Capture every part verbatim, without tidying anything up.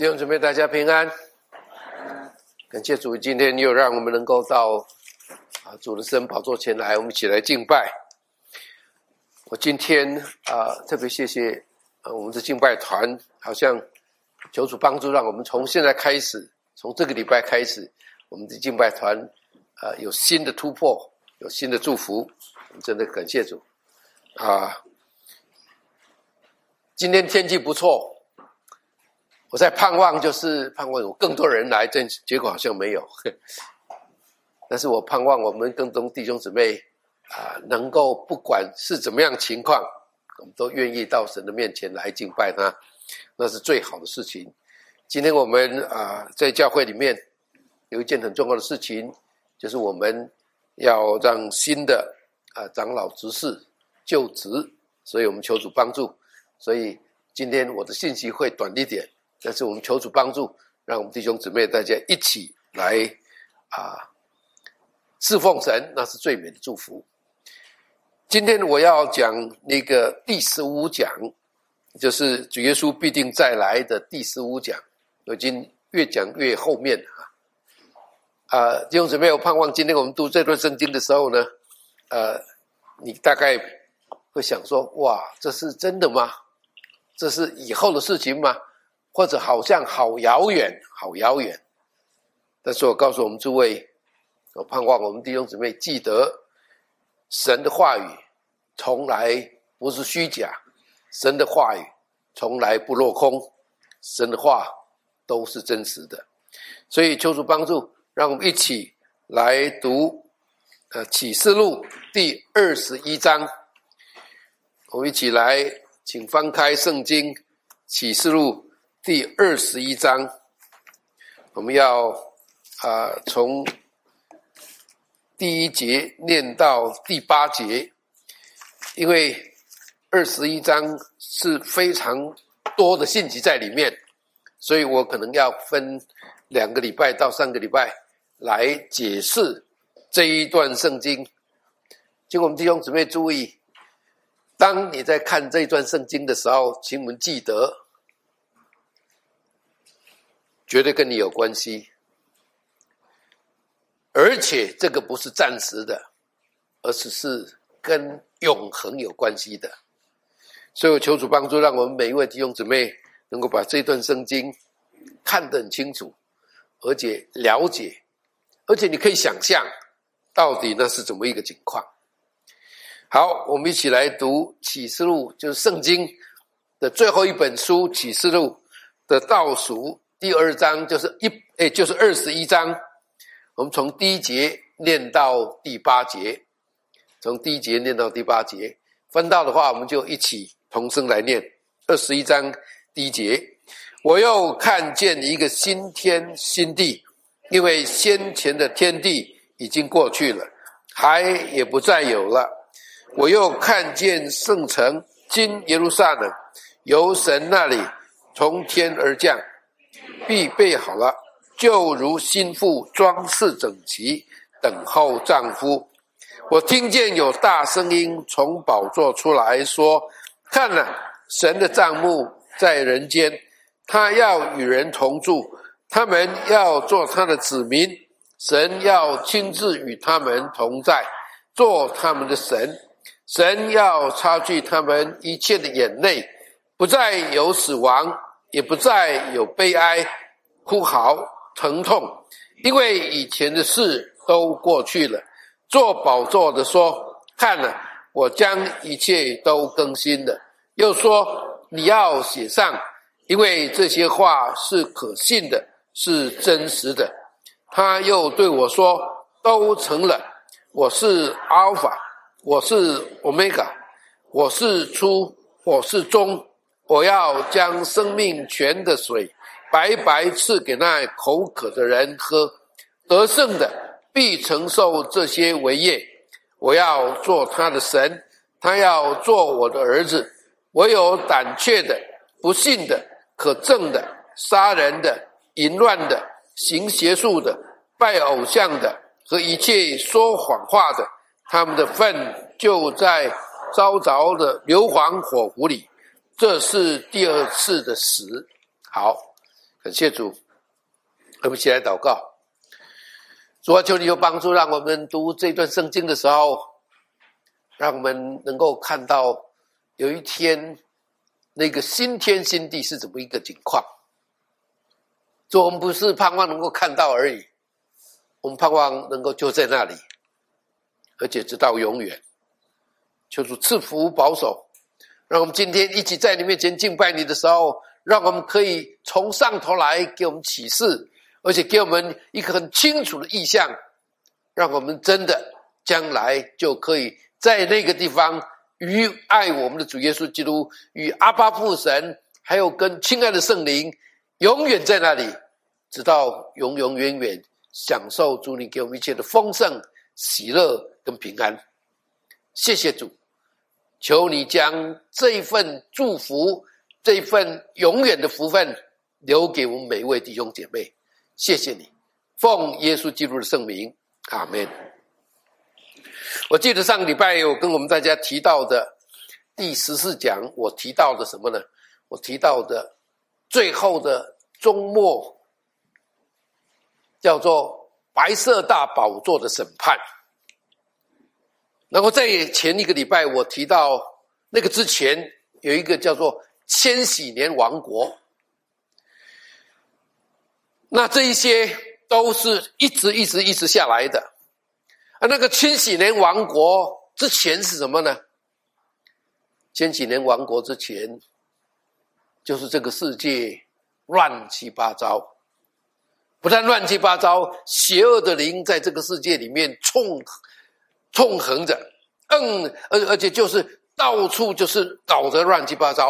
弟兄姊妹，大家平安。感谢主，今天又让我们能够到啊主的圣宝座前来，我们一起来敬拜。我今天啊特别谢谢啊我们的敬拜团，好像求主帮助，让我们从现在开始，从这个礼拜开始，我们的敬拜团啊有新的突破，有新的祝福，我们真的感谢主啊。今天天气不错。我在盼望，就是盼望有更多人来，但结果好像没有。但是我盼望我们更多弟兄姊妹啊、呃，能够不管是怎么样情况，我们都愿意到神的面前来敬拜他，那是最好的事情。今天我们啊、呃，在教会里面有一件很重要的事情，就是我们要让新的啊、呃、长老执事就职，所以我们求主帮助。所以今天我的信息会短一点。但是我们求主帮助，让我们弟兄姊妹大家一起来啊侍奉神，那是最美的祝福。今天我要讲那个第十五讲，就是主耶稣必定再来的第十五讲，我已经越讲越后面啊。啊，弟兄姊妹，我盼望今天我们读这段圣经的时候呢，呃，你大概会想说：哇，这是真的吗？这是以后的事情吗？或者好像好遥远，好遥远。但是我告诉我们诸位，我盼望我们弟兄姊妹记得，神的话语从来不是虚假，神的话语从来不落空，神的话都是真实的。所以求主帮助，让我们一起来读呃启示录第二十一章。我们一起来，请翻开圣经启示录第二十一章，我们要啊、呃、从第一节念到第八节，因为二十一章是非常多的信息在里面，所以我可能要分两个礼拜到三个礼拜来解释这一段圣经。请我们弟兄姊妹注意，当你在看这一段圣经的时候，请我们记得绝对跟你有关系，而且这个不是暂时的，而是是跟永恒有关系的。所以我求主帮助，让我们每一位弟兄姊妹能够把这段圣经看得很清楚，而且了解，而且你可以想象到底那是怎么一个情况。好，我们一起来读启示录，就是圣经的最后一本书，启示录的倒数第二章，就是一诶，就是二十一章。我们从第一节念到第八节，从第一节念到第八节，分到的话，我们就一起同声来念。二十一章第一节，我又看见一个新天新地，因为先前的天地已经过去了，海也不再有了。我又看见圣城今耶路撒冷由神那里从天而降，必备好了，就如新妇装饰整齐，等候丈夫。我听见有大声音从宝座出来说，看哪，神的帐幕在人间，他要与人同住，他们要做他的子民，神要亲自与他们同在，做他们的神。神要擦去他们一切的眼泪，不再有死亡，也不再有悲哀、哭嚎、疼痛，因为以前的事都过去了。坐宝座的说，看了，我将一切都更新了。又说，你要写上，因为这些话是可信的，是真实的。他又对我说，都成了，我是阿尔法，我是欧米伽，我是初，我是终，我要将生命泉的水白白赐给那口渴的人喝，得胜的必承受这些为业。我要做他的神，他要做我的儿子。我有胆怯的、不信的、可憎的、杀人的、淫乱的、行邪术的、拜偶像的和一切说谎话的，他们的份就在烧着的硫磺火湖里，这是第二次的死。好， 感谢主，我们一起来祷告。主啊，求你有帮助，让我们读这段圣经的时候，让我们能够看到有一天那个新天新地是怎么一个景况。主，我们不是盼望能够看到而已，我们盼望能够就在那里，而且直到永远。求主赐福保守，让我们今天一起在你面前敬拜你的时候，让我们可以从上头来给我们启示，而且给我们一个很清楚的意象，让我们真的将来就可以在那个地方与爱我们的主耶稣基督，与阿爸父神，还有跟亲爱的圣灵永远在那里，直到永永远远享受主你给我们一切的丰盛、喜乐跟平安。谢谢主，求你将这一份祝福，这一份永远的福分留给我们每一位弟兄姐妹。谢谢你，奉耶稣基督的圣名，阿们。我记得上个礼拜有跟我们大家提到的第十四讲，我提到的什么呢？我提到的最后的终末，叫做白色大宝座的审判。然后在前一个礼拜我提到那个之前有一个叫做千禧年王国，那这一些都是一直一直一直下来的。而那个千禧年王国之前是什么呢？千禧年王国之前就是这个世界乱七八糟，不但乱七八糟，邪恶的灵在这个世界里面冲纵横着，嗯，而而且就是到处就是搞得乱七八糟。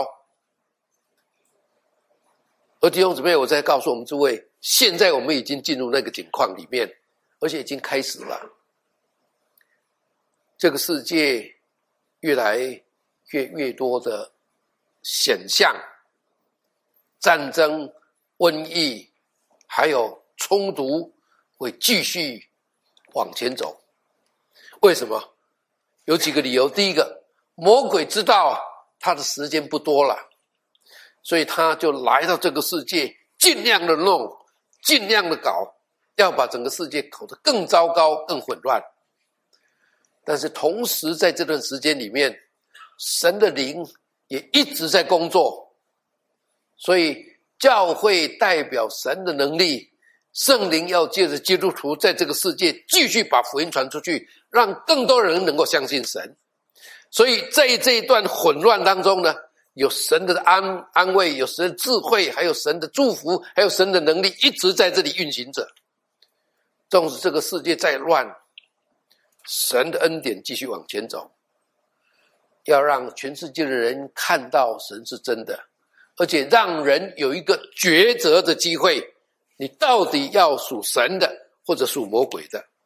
而弟兄姊妹，我再告诉我们诸位，现在我们已经进入那个境况里面，而且已经开始了。这个世界越来越越多的显象，战争、瘟疫，还有冲突会继续往前走。为什么？有几个理由。第一个，魔鬼知道他的时间不多了，所以他就来到这个世界，尽量的弄，尽量的搞，要把整个世界搞得更糟糕、更混乱。但是同时在这段时间里面，神的灵也一直在工作，所以教会代表神的能力，圣灵要借着基督徒在这个世界继续把福音传出去，让更多人能够相信神。所以在这一段混乱当中呢，有神的安安慰，有神的智慧，还有神的祝福，还有神的能力一直在这里运行着。纵使这个世界再乱，神的恩典继续往前走，要让全世界的人看到神是真的，而且让人有一个抉择的机会，你到底要属神的或者属魔鬼的。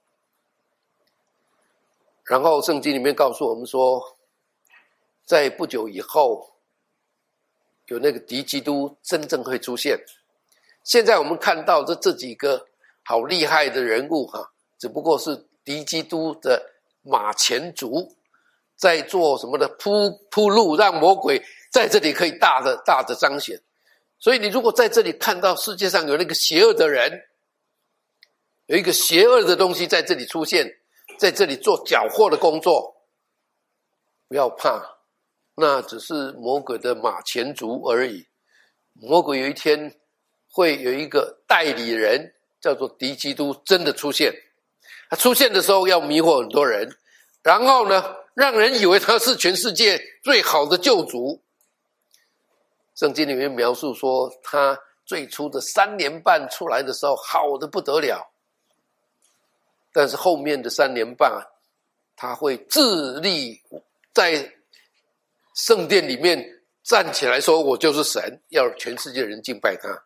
然后圣经里面告诉我们说，在不久以后有那个敌基督真正会出现。现在我们看到这这几个好厉害的人物哈，只不过是敌基督的马前卒，在做什么的铺铺路，让魔鬼在这里可以大的大的彰显。所以你如果在这里看到世界上有那个邪恶的人，有一个邪恶的东西在这里出现，在这里做缴获的工作，不要怕，那只是魔鬼的马前卒而已。魔鬼有一天会有一个代理人叫做敌基督真的出现，他出现的时候要迷惑很多人，然后呢让人以为他是全世界最好的救主。圣经里面描述说，他最初的三年半出来的时候好得不得了，但是后面的三年半他会自立在圣殿里面站起来说，我就是神，要全世界人敬拜他。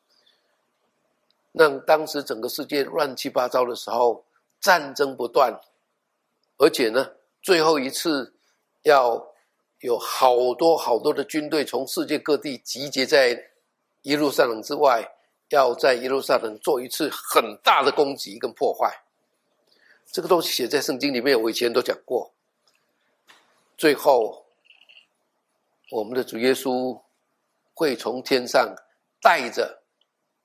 让当时整个世界乱七八糟的时候，战争不断，而且呢最后一次要有好多好多的军队从世界各地集结在耶路撒冷之外，要在耶路撒冷做一次很大的攻击跟破坏。这个东西写在圣经里面，我以前都讲过。最后我们的主耶稣会从天上带着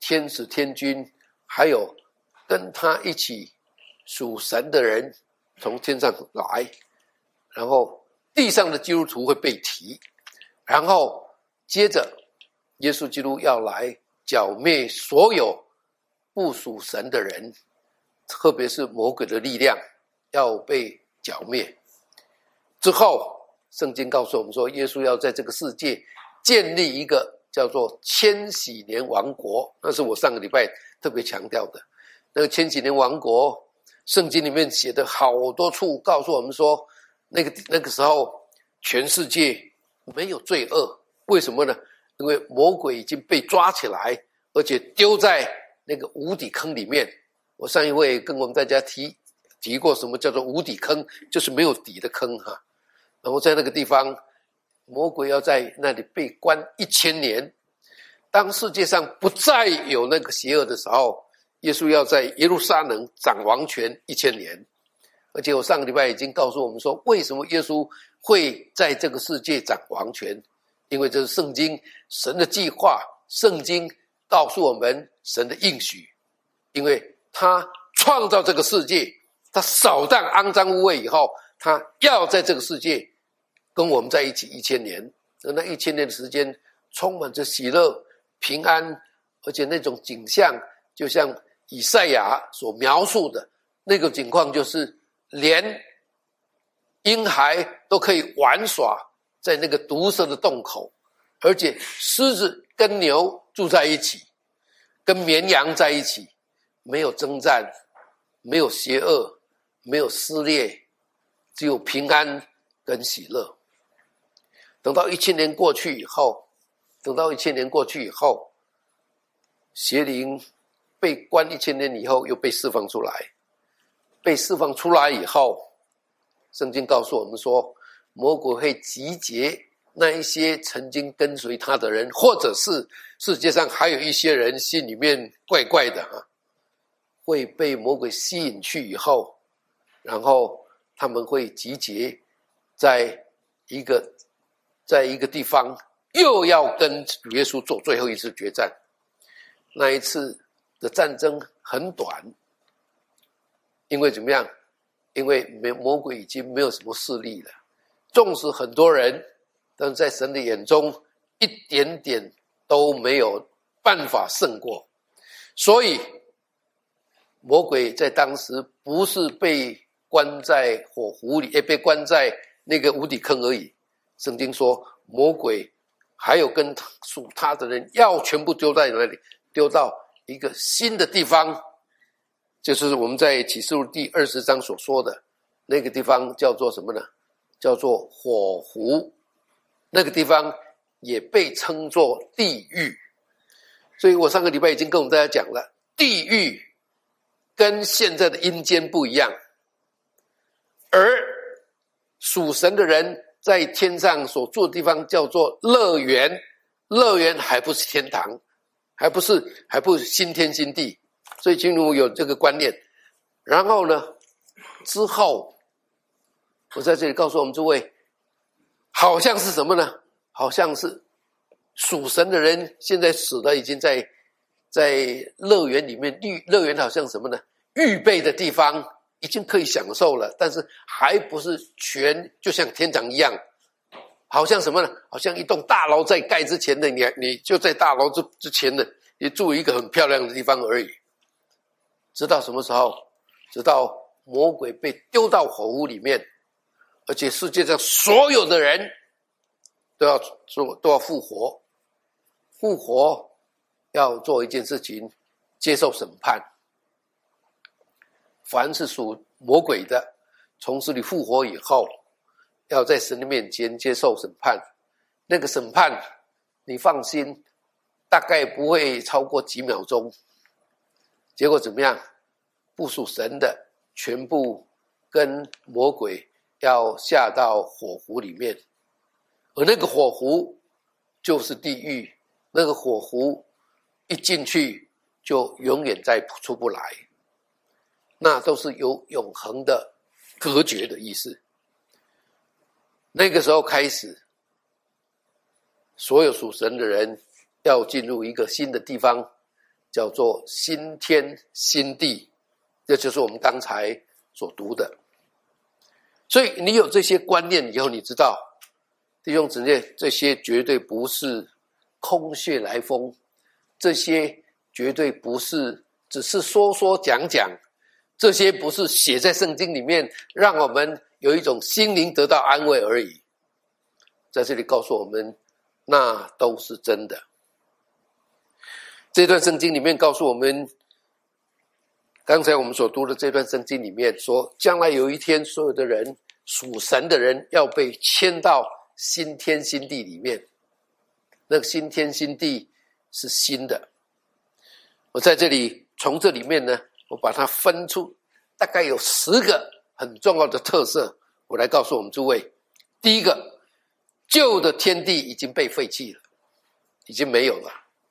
天使天君，还有跟他一起属神的人从天上来，然后地上的基督徒会被提，然后接着耶稣基督要来剿灭所有不属神的人，特别是魔鬼的力量要被剿灭。之后圣经告诉我们说，耶稣要在这个世界建立一个叫做千禧年王国，那是我上个礼拜特别强调的。那个千禧年王国，圣经里面写的好多处告诉我们说，那个那个时候全世界没有罪恶。为什么呢？因为魔鬼已经被抓起来，而且丢在那个无底坑里面。我上一回跟我们大家提提过什么叫做无底坑，就是没有底的坑哈。然后在那个地方，魔鬼要在那里被关一千年。当世界上不再有那个邪恶的时候，耶稣要在耶路撒冷掌王权一千年。而且我上个礼拜已经告诉我们说，为什么耶稣会在这个世界掌王权？因为这是圣经神的计划，圣经告诉我们神的应许。因为他创造这个世界，他扫荡肮脏污秽以后，他要在这个世界跟我们在一起一千年。那一千年的时间充满着喜乐平安，而且那种景象就像以赛亚所描述的那个景况，就是连婴孩都可以玩耍在那个毒蛇的洞口，而且狮子跟牛住在一起，跟绵羊在一起，没有征战，没有邪恶，没有撕裂，只有平安跟喜乐。等到一千年过去以后，等到一千年过去以后，邪灵被关一千年以后又被释放出来。被释放出来以后，圣经告诉我们说，魔鬼会集结那一些曾经跟随他的人，或者是世界上还有一些人心里面怪怪的啊，会被魔鬼吸引去以后，然后他们会集结在一个在一个地方，又要跟主耶稣做最后一次决战。那一次的战争很短，因为怎么样？因为魔鬼已经没有什么势力了。纵使很多人，但在神的眼中一点点都没有办法胜过。所以魔鬼在当时不是被关在火湖里，也被关在那个无底坑而已。圣经说魔鬼还有跟属他的人要全部丢在哪里？丢到一个新的地方，就是我们在启示录第二十章所说的那个地方，叫做什么呢？叫做火湖。那个地方也被称作地狱。所以我上个礼拜已经跟我们大家讲了，地狱跟现在的阴间不一样，而属神的人在天上所住的地方叫做乐园。乐园还不是天堂，还不是还不是新天新地。所以请你有这个观念。然后呢，之后我在这里告诉我们诸位，好像是什么呢？好像是属神的人现在死的已经在在乐园里面，乐园好像什么呢？预备的地方已经可以享受了，但是还不是全就像天堂一样。好像什么呢？好像一栋大楼在盖之前的你你就在大楼之之前的你住一个很漂亮的地方而已。直到什么时候？直到魔鬼被丢到火湖里面，而且世界上所有的人都要做都要复活。复活要做一件事情，接受审判。凡是属魔鬼的，从死里复活以后，要在神的面前接受审判。那个审判你放心，大概不会超过几秒钟。结果怎么样？不属神的全部跟魔鬼要下到火湖里面，而那个火湖就是地狱。那个火湖一进去就永远再出不来，那都是有永恒的隔绝的意思。那个时候开始，所有属神的人要进入一个新的地方， 叫做新天新地，这就是我们刚才所读的。所以你有这些观念以后，你知道弟兄姊妹，这些绝对不是空穴来风，这些绝对不是只是说说讲讲，这些不是写在圣经里面让我们有一种心灵得到安慰而已。在这里告诉我们，那都是真的。这段圣经里面告诉我们，刚才我们所读的这段圣经里面说，将来有一天所有的人，属神的人要被迁到新天新地里面。那个新天新地是新的。我在这里从这里面呢，我把它分出大概有十个很重要的特色，我来告诉我们诸位。第一个，旧的天地已经被废弃了，已经没有了。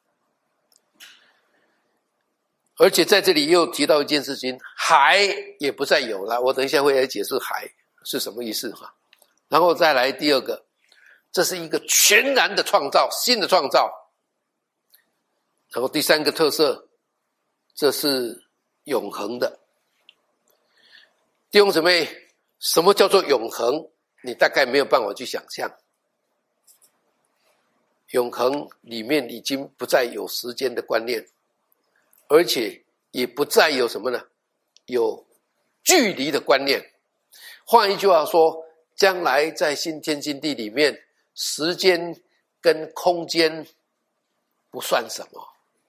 而且在这里又提到一件事情，海也不再有了。我等一下会来解释海是什么意思哈。然后再来第二个，这是一个全然的创造，新的创造。然后第三个特色，这是永恒的。弟兄姊妹，什么叫做永恒？你大概没有办法去想象。永恒里面已经不再有时间的观念，而且也不再有什么呢？有距离的观念。换一句话说，将来在新天新地里面，时间跟空间不算什么。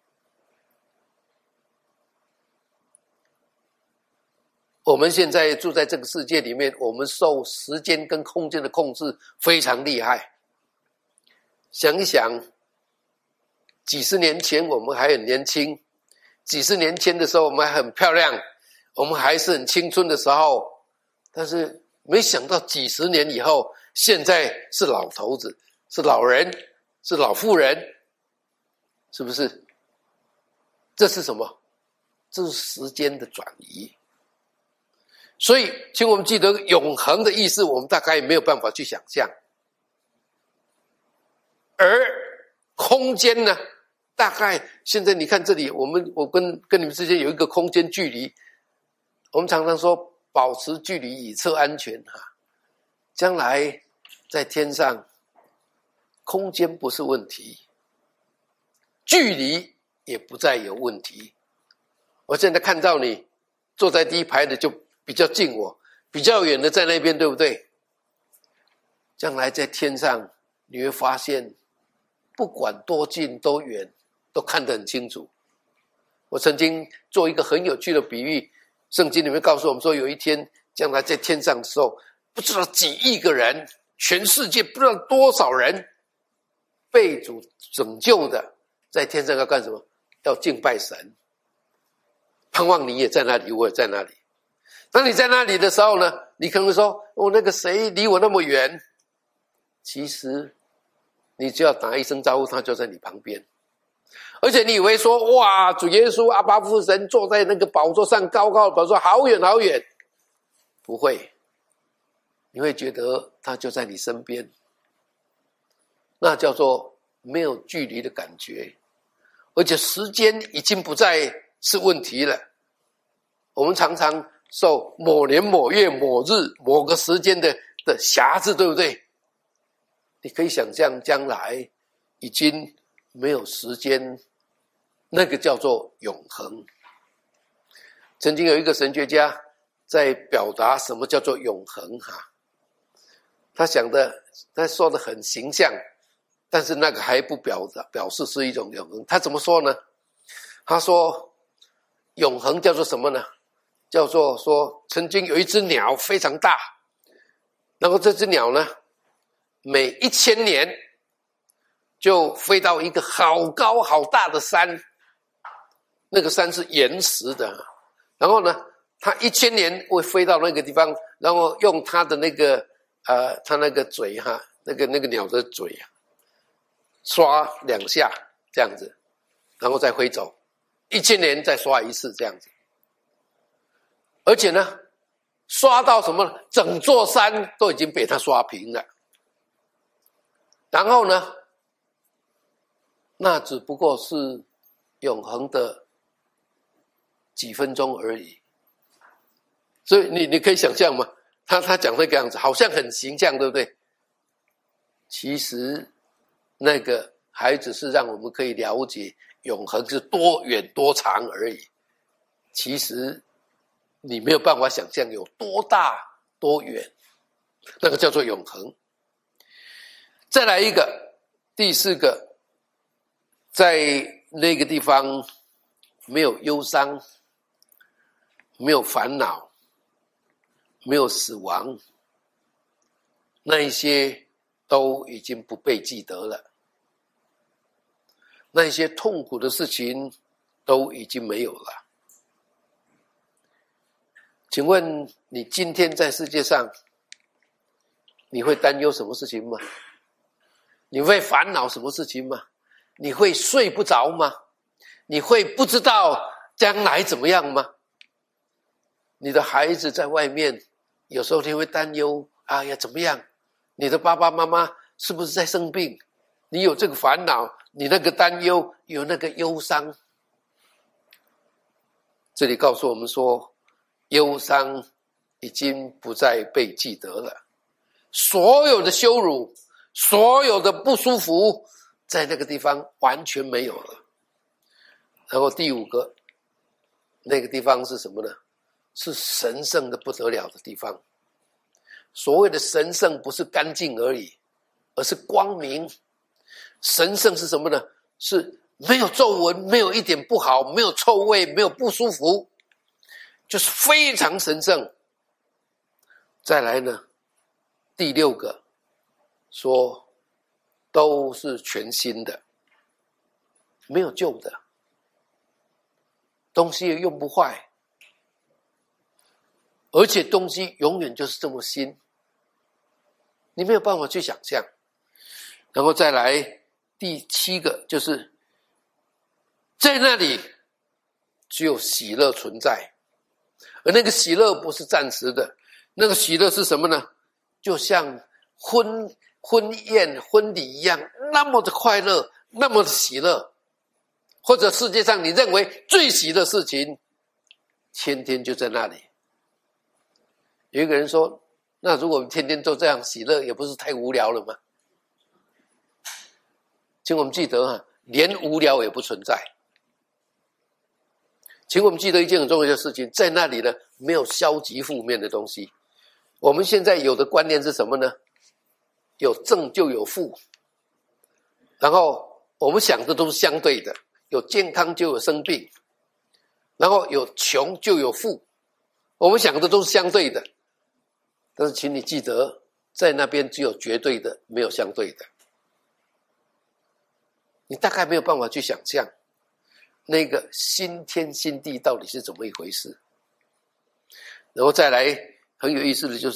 我们现在住在这个世界里面，我们受时间跟空间的控制非常厉害。想一想，几十年前我们还很年轻，几十年前的时候我们还很漂亮，我们还是很青春的时候，但是没想到几十年以后，现在是老头子，是老人，是老妇人，是不是？这是什么？这是时间的转移。所以请我们记得，永恒的意思我们大概没有办法去想象。而空间呢，大概现在你看这里，我们我跟跟你们之间有一个空间距离，我们常常说保持距离以测安全哈。将来在天上，空间不是问题，距离也不再有问题。我现在看到你坐在第一排的就比较近我，比较远的在那边，对不对？将来在天上你会发现，不管多近多远，都看得很清楚。我曾经做一个很有趣的比喻，圣经里面告诉我们说，有一天将来在天上的时候，不知道几亿个人，全世界不知道多少人被主拯救的，在天上要干什么？要敬拜神。盼望你也在那里，我也在那里。当你在那里的时候呢，你可能说，哦，那个谁离我那么远，其实你只要打一声招呼，他就在你旁边。而且你以为说，哇，主耶稣阿爸父神坐在那个宝座上，高高的宝座，好远好远。不会，你会觉得他就在你身边，那叫做没有距离的感觉。而且时间已经不再是问题了。我们常常受某年某月某日某个时间的的辖制，对不对？你可以想象将来已经没有时间，那个叫做永恒。曾经有一个神学家在表达什么叫做永恒哈，他想的他说的很形象，但是那个还不表表示是一种永恒。他怎么说呢？他说永恒叫做什么呢？叫做说，曾经有一只鸟非常大，然后这只鸟呢，每一千年就飞到一个好高好大的山，那个山是岩石的，然后呢，它一千年会飞到那个地方，然后用它的那个呃，它那个嘴哈，那个那个鸟的嘴啊，刷两下这样子，然后再飞走，一千年再刷一次这样子。而且呢，刷到什么呢？整座山都已经被它刷平了。然后呢，那只不过是永恒的几分钟而已。所以你你可以想象吗？他他讲那个样子，好像很形象，对不对？其实那个孩子是让我们可以了解永恒是多远多长而已。其实你没有办法想象有多大多远，那个叫做永恒。再来一个，第四个，在那个地方没有忧伤，没有烦恼，没有死亡，那一些都已经不被记得了，那一些痛苦的事情都已经没有了。请问你今天在世界上，你会担忧什么事情吗？你会烦恼什么事情吗？你会睡不着吗？你会不知道将来怎么样吗？你的孩子在外面，有时候你会担忧，哎呀怎么样？你的爸爸妈妈是不是在生病？你有这个烦恼，你那个担忧，有那个忧伤。这里告诉我们说，忧伤已经不再被记得了，所有的羞辱，所有的不舒服，在那个地方完全没有了。然后第五个，那个地方是什么呢？是神圣的不得了的地方。所谓的神圣不是干净而已，而是光明。神圣是什么呢？是没有皱纹，没有一点不好，没有臭味，没有不舒服，就是非常神圣。再来呢，第六个说都是全新的，没有旧的，东西也用不坏，而且东西永远就是这么新，你没有办法去想象。然后再来第七个，就是在那里只有喜乐存在，而那个喜乐不是暂时的，那个喜乐是什么呢？就像婚婚宴婚礼一样，那么的快乐，那么的喜乐。或者世界上你认为最喜的事情，天天就在那里。有一个人说，那如果我们天天都这样喜乐，也不是太无聊了吗？请我们记得啊，连无聊也不存在。请我们记得一件很重要的事情，在那里呢，没有消极负面的东西。我们现在有的观念是什么呢？有正就有负，然后我们想的都是相对的，有健康就有生病，然后有穷就有富，我们想的都是相对的。但是请你记得，在那边只有绝对的，没有相对的。你大概没有办法去想象那个新天新地到底是怎么一回事。然后再来很有意思的就是，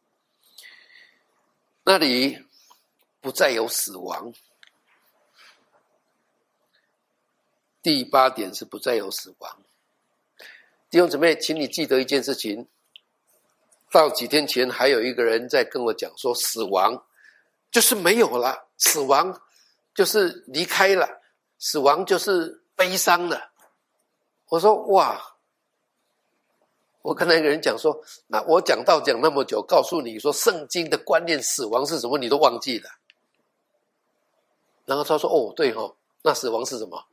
那里不再有死亡。第八点是不再有死亡。弟兄姊妹，请你记得一件事情，到几天前还有一个人在跟我讲说，死亡就是没有了，死亡就是离开了，死亡就是悲伤了。我说哇，我跟那个人讲说，那我讲道讲那么久，告诉你说圣经的观念死亡是什么，你都忘记了。然后他说哦对哦，那死亡是什么？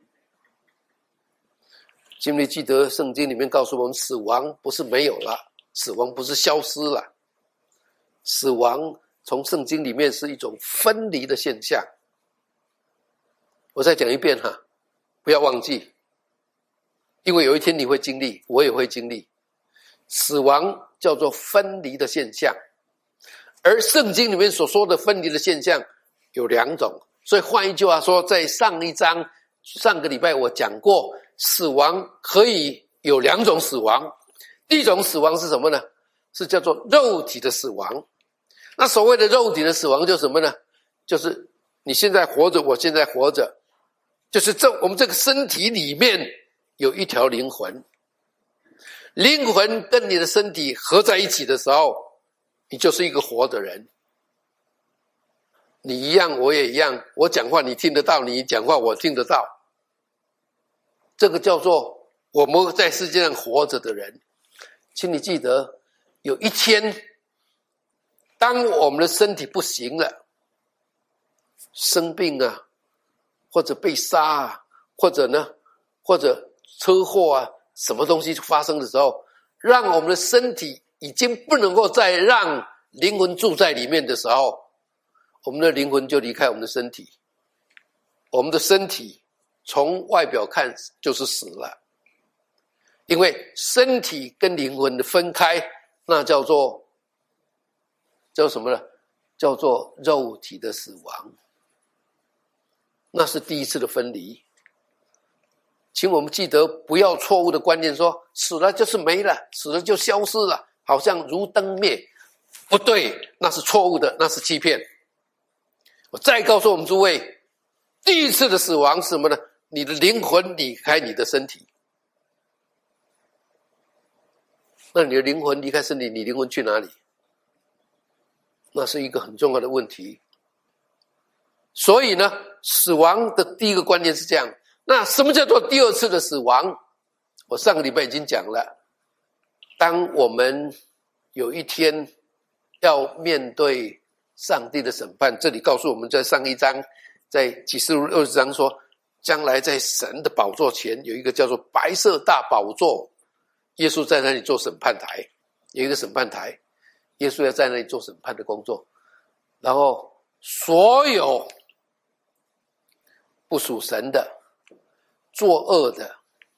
请你记得圣经里面告诉我们，死亡不是没有了，死亡不是消失了，死亡从圣经里面是一种分离的现象。我再讲一遍哈，不要忘记，因为有一天你会经历，我也会经历。死亡叫做分离的现象，而圣经里面所说的分离的现象有两种。所以换一句话说，在上一章上个礼拜我讲过，死亡可以有两种死亡。第一种死亡是什么呢？是叫做肉体的死亡。那所谓的肉体的死亡就是什么呢？就是你现在活着，我现在活着，就是这我们这个身体里面有一条灵魂，灵魂跟你的身体合在一起的时候，你就是一个活的人。你一样我也一样，我讲话你听得到，你讲话我听得到，这个叫做我们在世界上活着的人，请你记得，有一天，当我们的身体不行了，生病啊，或者被杀啊，或者呢，或者车祸啊，什么东西发生的时候，让我们的身体已经不能够再让灵魂住在里面的时候，我们的灵魂就离开我们的身体。我们的身体从外表看就是死了，因为身体跟灵魂的分开，那叫做叫什么呢？叫做肉体的死亡。那是第一次的分离。请我们记得，不要错误的观念说死了就是没了，死了就消失了，好像如灯灭。不对，那是错误的，那是欺骗。我再告诉我们诸位，第一次的死亡是什么呢？你的灵魂离开你的身体。那你的灵魂离开身体，你灵魂去哪里？那是一个很重要的问题。所以呢，死亡的第一个观念是这样。那什么叫做第二次的死亡？我上个礼拜已经讲了，当我们有一天要面对上帝的审判，这里告诉我们在上一章，在启示录二十章说，将来在神的宝座前有一个叫做白色大宝座，耶稣在那里做审判台，有一个审判台，耶稣要在那里做审判的工作，然后所有不属神的、作恶的、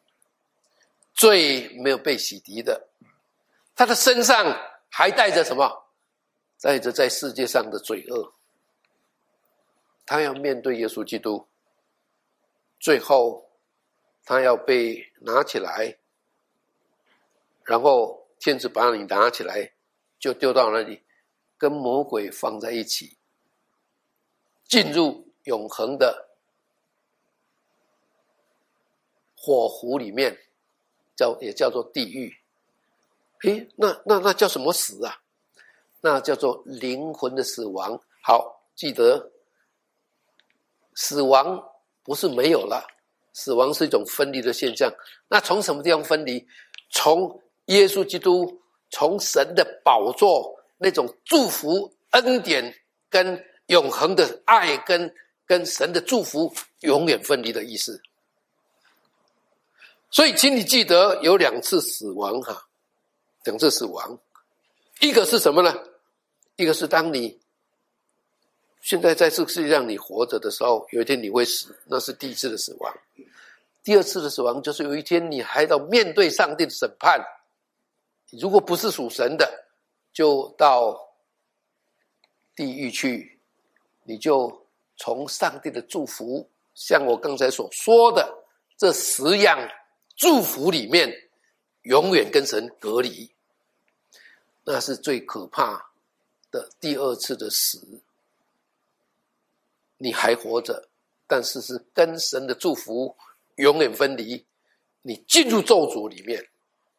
罪没有被洗涤的，他的身上还带着什么？带着在世界上的罪恶。他要面对耶稣基督，最后他要被拿起来，然后天使把你拿起来，就丢到那里，跟魔鬼放在一起，进入永恒的火湖里面，叫也叫做地狱。诶，那那那叫什么死啊？那叫做灵魂的死亡。好，记得死亡不是没有了，死亡是一种分离的现象。那从什么地方分离？从耶稣基督，从神的宝座那种祝福恩典跟永恒的爱跟跟神的祝福永远分离的意思。所以请你记得有两次死亡哈，两次死亡。一个是什么呢？一个是当你现在在这个世界上你活着的时候，有一天你会死，那是第一次的死亡。第二次的死亡就是有一天你还要面对上帝的审判，如果不是属神的，就到地狱去，你就从上帝的祝福，像我刚才所说的这十样祝福里面，永远跟神隔离。那是最可怕的第二次的死。你还活着，但是是跟神的祝福永远分离，你进入咒诅里面。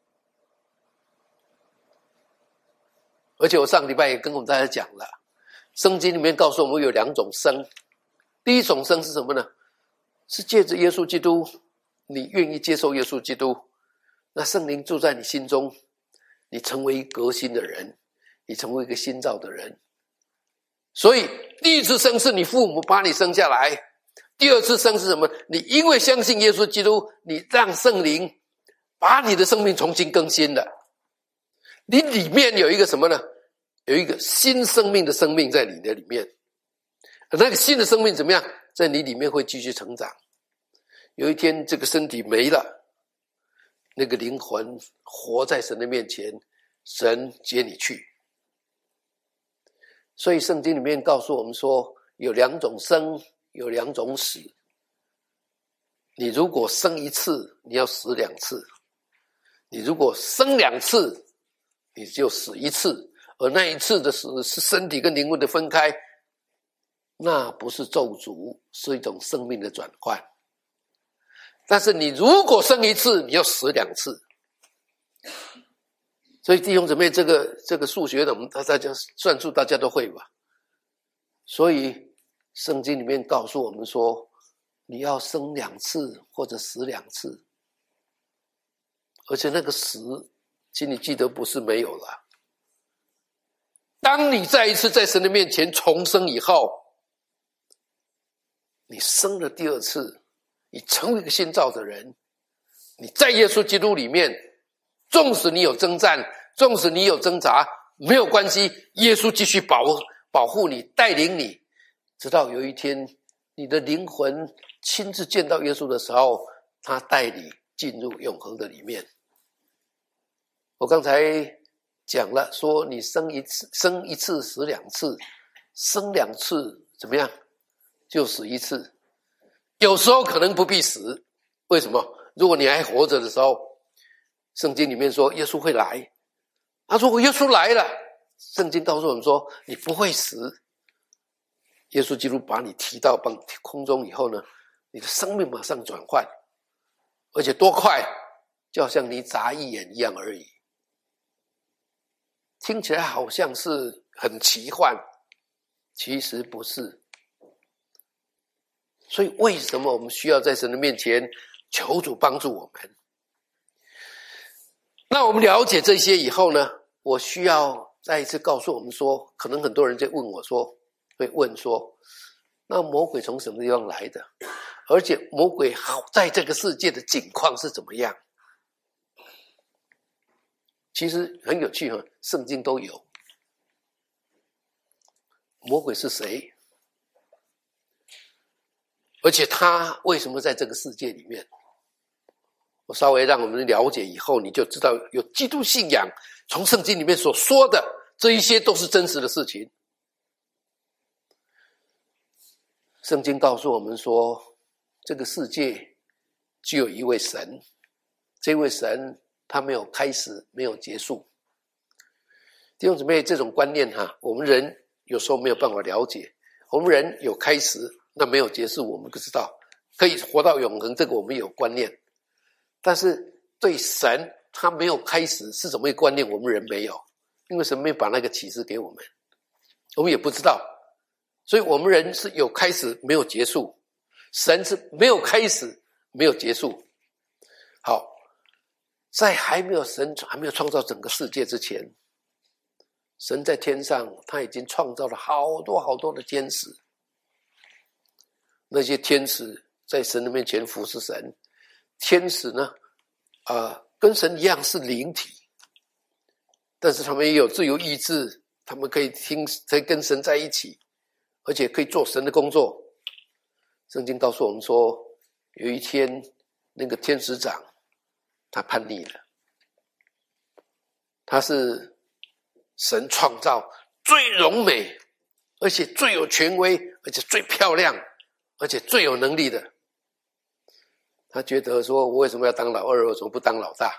而且我上个礼拜也跟我们大家讲了，圣经里面告诉我们有两种生。第一种生是什么呢？是借着耶稣基督，你愿意接受耶稣基督，那圣灵住在你心中，你成为革新的人，你成为一个新造的人。所以第一次生是你父母把你生下来，第二次生是什么？你因为相信耶稣基督，你让圣灵把你的生命重新更新了。你里面有一个什么呢？有一个新生命的生命在你的里面。那个新的生命怎么样？在你里面会继续成长。有一天这个身体没了，那个灵魂活在神的面前，神接你去。所以圣经里面告诉我们说，有两种生，有两种死。你如果生一次，你要死两次；你如果生两次，你就死一次。而那一次的死是身体跟灵魂的分开，那不是咒诅，是一种生命的转换。但是你如果生一次，你要死两次。所以弟兄姊妹，这个这个数学的，我们大家算数大家都会吧。所以圣经里面告诉我们说，你要生两次或者死两次。 而且那个死，请你记得不是没有了。当你再一次在神的面前重生以后，你生了第二次，你成为一个新造的人，你在耶稣基督里面，纵使你有征战，纵使你有挣扎，没有关系，耶稣继续保保护你，带领你，直到有一天你的灵魂亲自见到耶稣的时候，他带你进入永恒的里面。我刚才讲了，说你生一次，生一次死两次，生两次怎么样？就死一次。有时候可能不必死，为什么？如果你还活着的时候，圣经里面说耶稣会来。啊，如果耶稣来了，圣经告诉我们说你不会死。耶稣基督把你提到空中以后呢，你的生命马上转换，而且多快，就好像你眨一眼一样而已。听起来好像是很奇幻，其实不是。所以为什么我们需要在神的面前求主帮助我们？那我们了解这些以后呢，我需要再一次告诉我们说，可能很多人在问我说，会问说，那魔鬼从什么地方来的？而且魔鬼好在这个世界的境况是怎么样？其实很有趣哈，圣经都有。魔鬼是谁？而且他为什么在这个世界里面？我稍微让我们了解以后，你就知道有基督信仰，从圣经里面所说的这一些都是真实的事情。圣经告诉我们说，这个世界只有一位神，这位神他没有开始，没有结束。弟兄姊妹，这种观念哈，我们人有时候没有办法了解。我们人有开始，那没有结束，我们不知道。可以活到永恒，这个我们有观念。但是对神他没有开始是什么观念，我们人没有，因为神没有把那个启示给我们，我们也不知道。所以我们人是有开始没有结束，神是没有开始没有结束。好，在还没有神还没有创造整个世界之前，神在天上他已经创造了好多好多的天使。那些天使在神的面前服侍神。天使呢，呃，跟神一样是灵体，但是他们也有自由意志，他们可以听，可以跟神在一起，而且可以做神的工作。圣经告诉我们说，有一天那个天使长他叛逆了，他是神创造最荣美，而且最有权威，而且最漂亮，而且最有能力的。他觉得说，我为什么要当老二，为什么不当老大？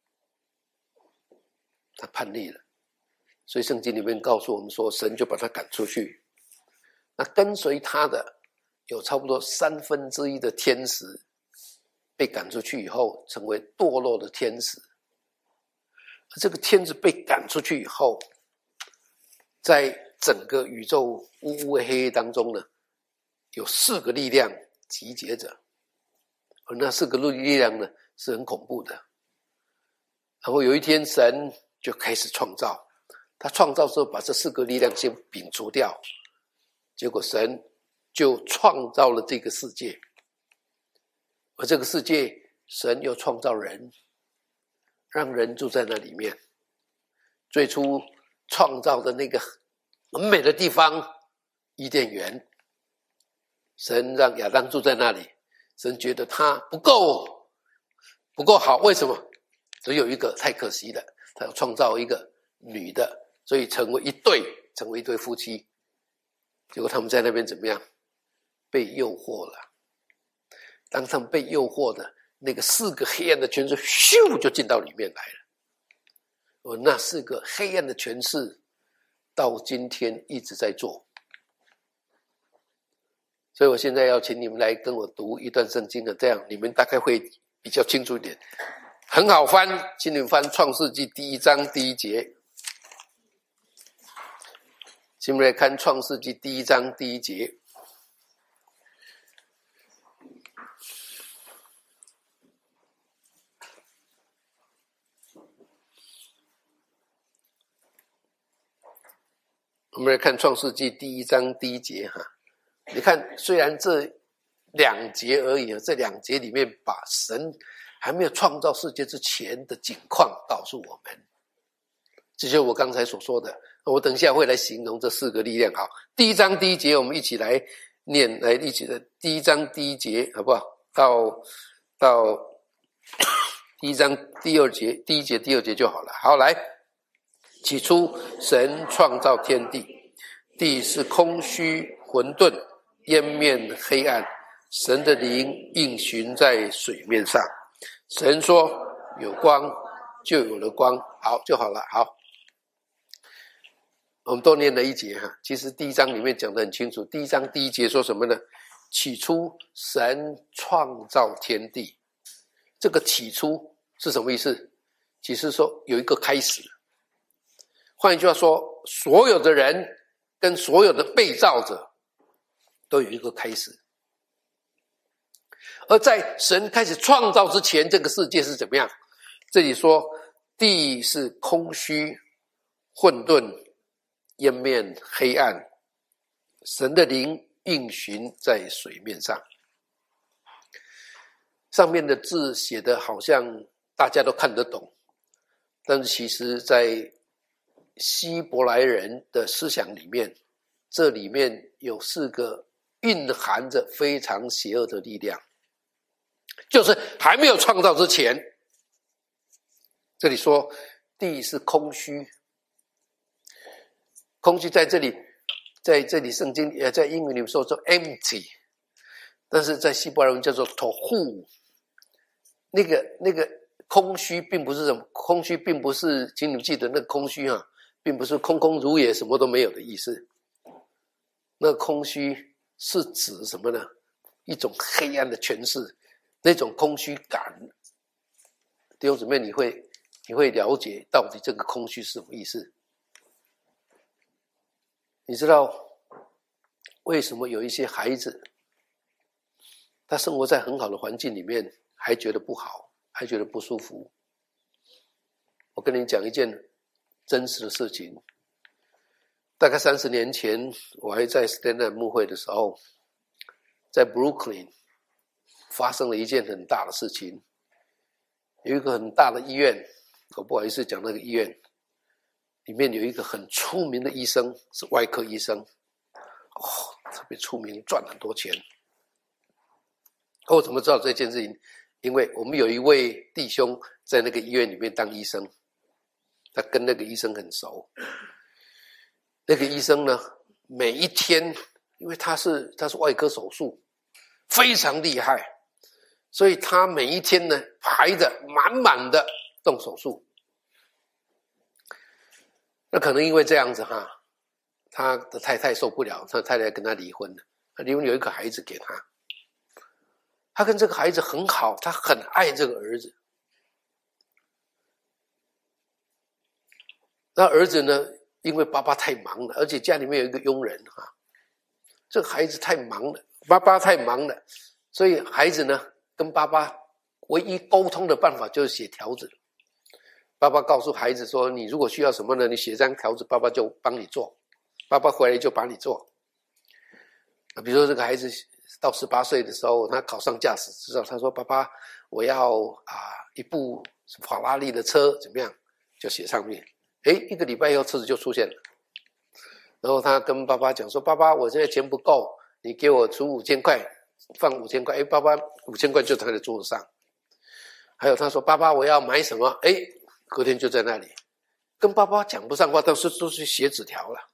他叛逆了，所以圣经里面告诉我们说，神就把他赶出去。那跟随他的有差不多三分之一的天使被赶出去以后，成为堕落的天使。而这个天使被赶出去以后，在整个宇宙乌乌黑黑当中呢，有四个力量集结着。而那四个力量呢，是很恐怖的。然后有一天，神就开始创造。他创造之后，把这四个力量先摒除掉，结果神就创造了这个世界。而这个世界，神又创造人，让人住在那里面。最初创造的那个很美的地方，伊甸园，神让亚当住在那里。神觉得他不够不够好，为什么？只有一个，太可惜了，他要创造一个女的，所以成为一对，成为一对夫妻。结果他们在那边怎么样？被诱惑了。当他们被诱惑的那个四个黑暗的权势咻就进到里面来了。而那四个黑暗的权势到今天一直在做。所以我现在要请你们来跟我读一段圣经的，这样你们大概会比较清楚一点。很好翻，请你们翻创世纪第一章第一节。请你们来看创世纪第一章第一节。 我们来看创世纪第一章第一节哈，你看虽然这两节而已，这两节里面把神还没有创造世界之前的景况告诉我们，这就是我刚才所说的。我等一下会来形容这四个力量。好，第一章第一节我们一起来念，来一起的第一章第一节好不好？到到第一章第二节，第一节第二节就好了。好，来，起初神创造天地，地是空虚混沌，渊面黑暗，神的灵运行在水面上。神说有光，就有了光。好，就好了。好，我们多念了一节哈。其实第一章里面讲得很清楚，第一章第一节说什么呢？起初神创造天地。这个起初是什么意思？其实说有一个开始。换一句话说，所有的人跟所有的被造者都有一个开始。而在神开始创造之前，这个世界是怎么样？这里说地是空虚混沌，渊面黑暗，神的灵运行在水面上。上面的字写的好像大家都看得懂，但是其实在希伯来人的思想里面，这里面有四个蕴含着非常邪恶的力量，就是还没有创造之前，这里说地是空虚，空虚在这里，在这里圣经也在英语里面说做 empty， 但是在希伯来文叫做 tohu。那个那个空虚并不是什么，空虚并不是，请你们记得那个空虚啊，并不是空空如也什么都没有的意思。那个空虚是指什么呢？一种黑暗的诠释，那种空虚感。弟兄姊妹，你会你会了解到底这个空虚是什么意思？你知道为什么有一些孩子他生活在很好的环境里面还觉得不好，还觉得不舒服？我跟你讲一件真实的事情。大概三十年前，我还在 Stand Up 牧会的时候，在 Brooklyn 发生了一件很大的事情。有一个很大的医院，我不好意思讲那个医院，里面有一个很出名的医生，是外科医生，哦，特别出名，赚很多钱。我怎么知道这件事情？因为我们有一位弟兄在那个医院里面当医生，他跟那个医生很熟。那个医生呢，每一天，因为他是他是外科手术，非常厉害，所以他每一天呢排着满满的动手术。那可能因为这样子哈，他的太太受不了，他太太跟他离婚了，他离婚有一个孩子给他。他跟这个孩子很好，他很爱这个儿子。那儿子呢，因为爸爸太忙了，而且家里面有一个佣人哈，这个孩子太忙了，爸爸太忙了，所以孩子呢跟爸爸唯一沟通的办法就是写条子。爸爸告诉孩子说，你如果需要什么呢，你写张条子，爸爸就帮你做，爸爸回来就帮你做。比如说这个孩子到十八岁的时候，他考上驾驶执照，他说爸爸我要啊一部法拉利的车，怎么样，就写上面。诶，一个礼拜以后车子就出现了。然后他跟爸爸讲说，爸爸我现在钱不够，你给我出五千块，放五千块。诶，爸爸五千块就在他的桌子上。还有他说，爸爸我要买什么，诶，隔天就在那里。跟爸爸讲不上话，但是都是写纸条了。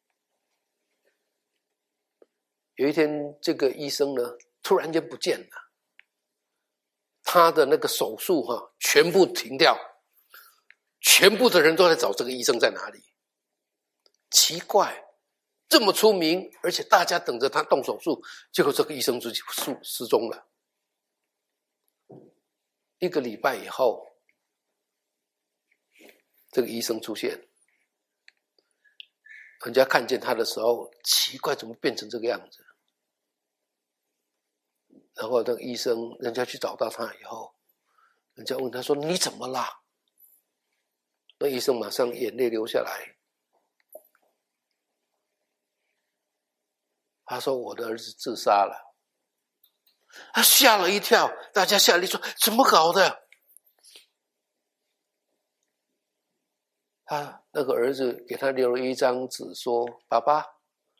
有一天这个医生呢突然间不见了，他的那个手术哈全部停掉，全部的人都在找这个医生在哪里。奇怪，这么出名，而且大家等着他动手术，结果这个医生就失踪了。一个礼拜以后，这个医生出现，人家看见他的时候，奇怪，怎么变成这个样子？然后那个医生，人家去找到他以后，人家问他说，你怎么啦？那医生马上眼泪流下来， 他说我的儿子自杀了，他吓了一跳，大家吓了一跳，怎么搞的？他那个儿子给他留了一张纸说，爸爸，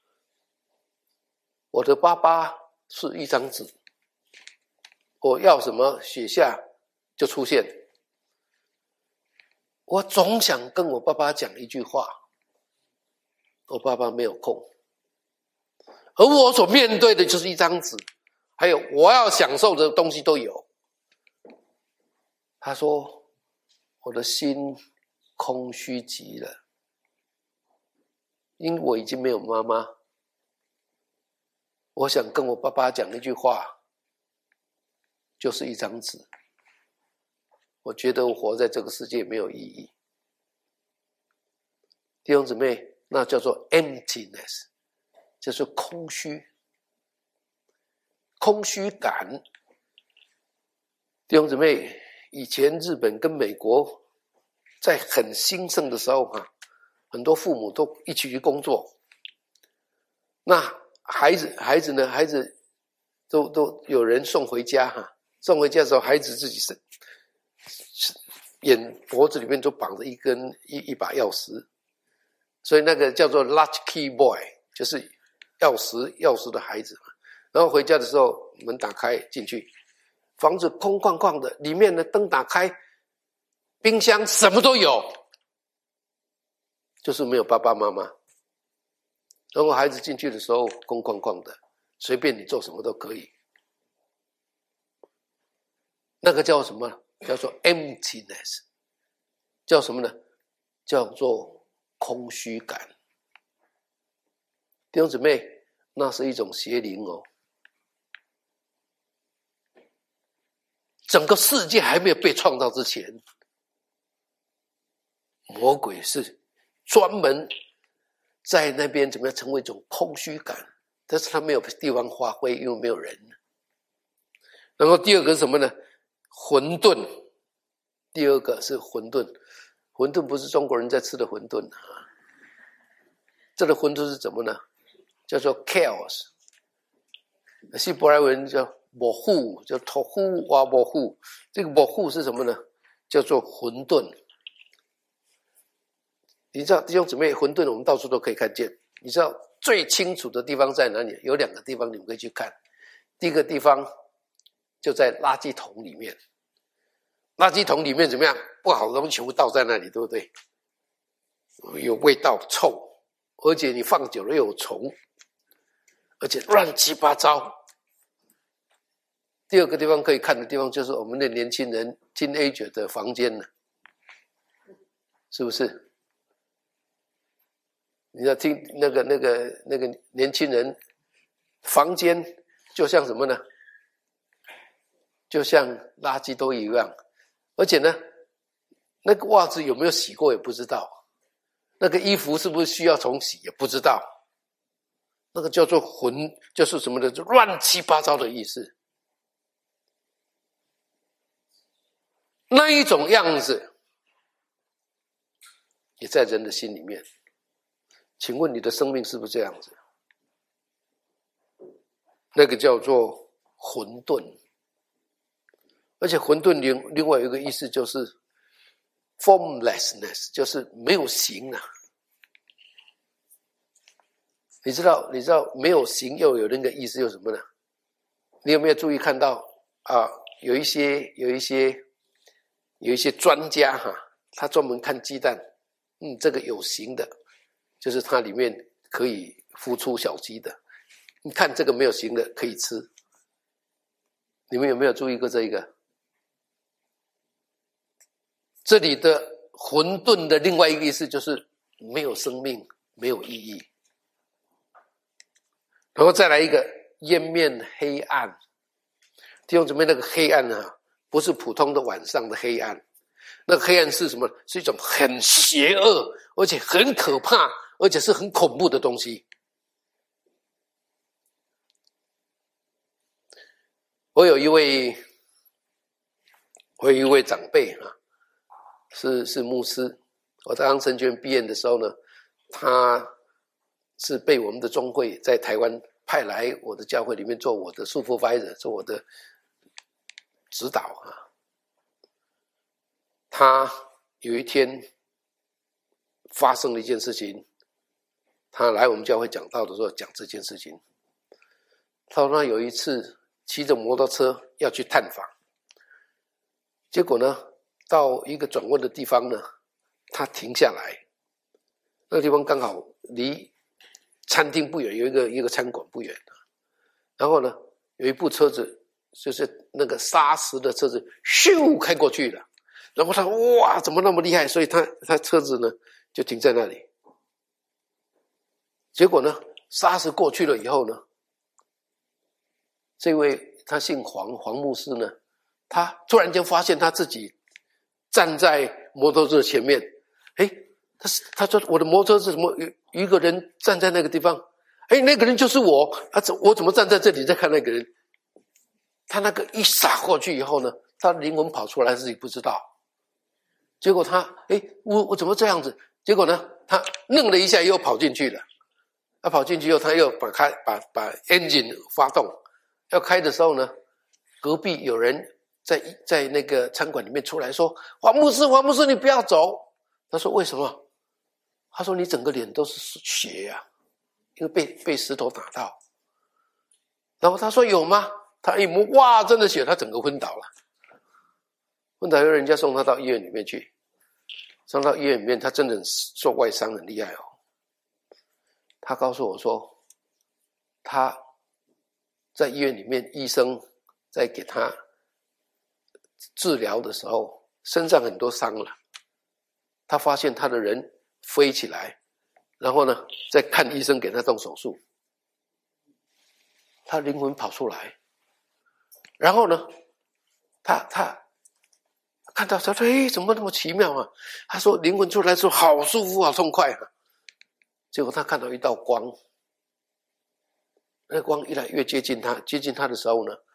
我的爸爸是一张纸，我要什么写下就出现。我总想跟我爸爸讲一句话，我爸爸没有空，而我所面对的就是一张纸，还有我要享受的东西都有。他说我的心空虚极了，因为我已经没有妈妈，我想跟我爸爸讲一句话，就是一张纸。我觉得我活在这个世界没有意义。弟兄姊妹，那叫做 emptiness， 就是空虚，空虚感。弟兄姊妹，以前日本跟美国在很兴盛的时候啊，很多父母都一起去工作，那孩子孩子呢，孩子都都有人送回家哈，送回家的时候，孩子自己是眼脖子里面都绑着一根一一把钥匙，所以那个叫做 latchkey boy， 就是钥匙钥匙的孩子。然后回家的时候，门打开进去，房子空旷旷的，里面的灯打开，冰箱什么都有，就是没有爸爸妈妈。然后孩子进去的时候，空旷旷的，随便你做什么都可以。那个叫什么？叫做 emptiness， 叫什么呢？叫做空虚感。弟兄姊妹，那是一种邪灵哦。整个世界还没有被创造之前，魔鬼是专门在那边怎么样成为一种空虚感，但是他没有地方发挥，因为没有人。然后第二个是什么呢？混沌。第二个是混沌。混沌不是中国人在吃的混沌啊，这个混沌是怎么呢？叫做 chaos， 希伯来文叫模糊，叫头糊哇模糊。这个模糊是什么呢？叫做混沌。你知道弟兄姊妹，混沌我们到处都可以看见。你知道最清楚的地方在哪里？有两个地方你们可以去看。第一个地方就在垃圾桶里面，垃圾桶里面怎么样？不好的东西全部倒在那里，对不对？有味道，臭，而且你放久了又有虫，而且乱七八糟。第二个地方可以看的地方就是我们的年轻人 teenager 的房间了，是不是？你要听那个那个那个年轻人房间就像什么呢？就像垃圾堆一样，而且呢，那个袜子有没有洗过也不知道，那个衣服是不是需要重洗也不知道，那个叫做混，就是什么呢？就乱七八糟的意思。那一种样子也在人的心里面。请问你的生命是不是这样子？那个叫做混沌。而且混沌另另外有一个意思就是 formlessness， 就是没有形啊。你知道你知道没有形又有那个意思有什么呢？你有没有注意看到啊？有一些有一些有一些专家哈，他专门看鸡蛋，嗯，这个有形的，就是它里面可以孵出小鸡的。你看这个没有形的可以吃。你们有没有注意过这一个？这里的混沌的另外一个意思就是没有生命，没有意义。然后再来一个烟面黑暗。弟兄姊妹，那个黑暗啊，不是普通的晚上的黑暗，那个黑暗是什么？是一种很邪恶，而且很可怕，而且是很恐怖的东西。我有一位，我有一位长辈啊，是是牧师。我在刚神学院毕业的时候呢，他是被我们的中会在台湾派来我的教会里面做我的 supervisor， 做我的指导啊。他有一天发生了一件事情，他来我们教会讲道的时候讲这件事情。他说他有一次骑着摩托车要去探访，结果呢到一个转弯的地方呢，他停下来，那个地方刚好离餐厅不远，有一个一个餐馆不远，然后呢有一部车子，就是那个砂石的车子咻开过去了，然后他哇怎么那么厉害，所以他他车子呢就停在那里。结果呢砂石过去了以后呢，这位他姓黄黄牧师呢，他突然间发现他自己站在摩托车前面，诶他他说我的摩托车是什么？有一个人站在那个地方，诶那个人就是我，啊我怎么站在这里在看那个人？他那个一撒过去以后呢，他灵魂跑出来自己不知道。结果他诶我我怎么这样子？结果呢他愣了一下又跑进去了。他跑进去以后，他又把开把把 engine 发动，要开的时候呢，隔壁有人在在那个餐馆里面出来说：“黄牧师，黄牧师，你不要走。”他说：“为什么？”他说：“你整个脸都是血呀、啊，因为被被石头打到。”然后他说：“有吗？”他一摸，哇，真的血，他整个昏倒了。昏倒，有人家送他到医院里面去，送到医院里面，他真的受外伤很厉害哦。他告诉我说，他在医院里面，医生在给他治疗的时候，身上很多伤了。他发现他的人飞起来，然后呢，再看医生给他动手术，他灵魂跑出来，然后呢，他他看到他说：“哎，怎么那么奇妙啊？”他说：“灵魂出来之后好舒服，好痛快啊！”结果他看到一道光，那光越来越接近他，接近他的时候呢，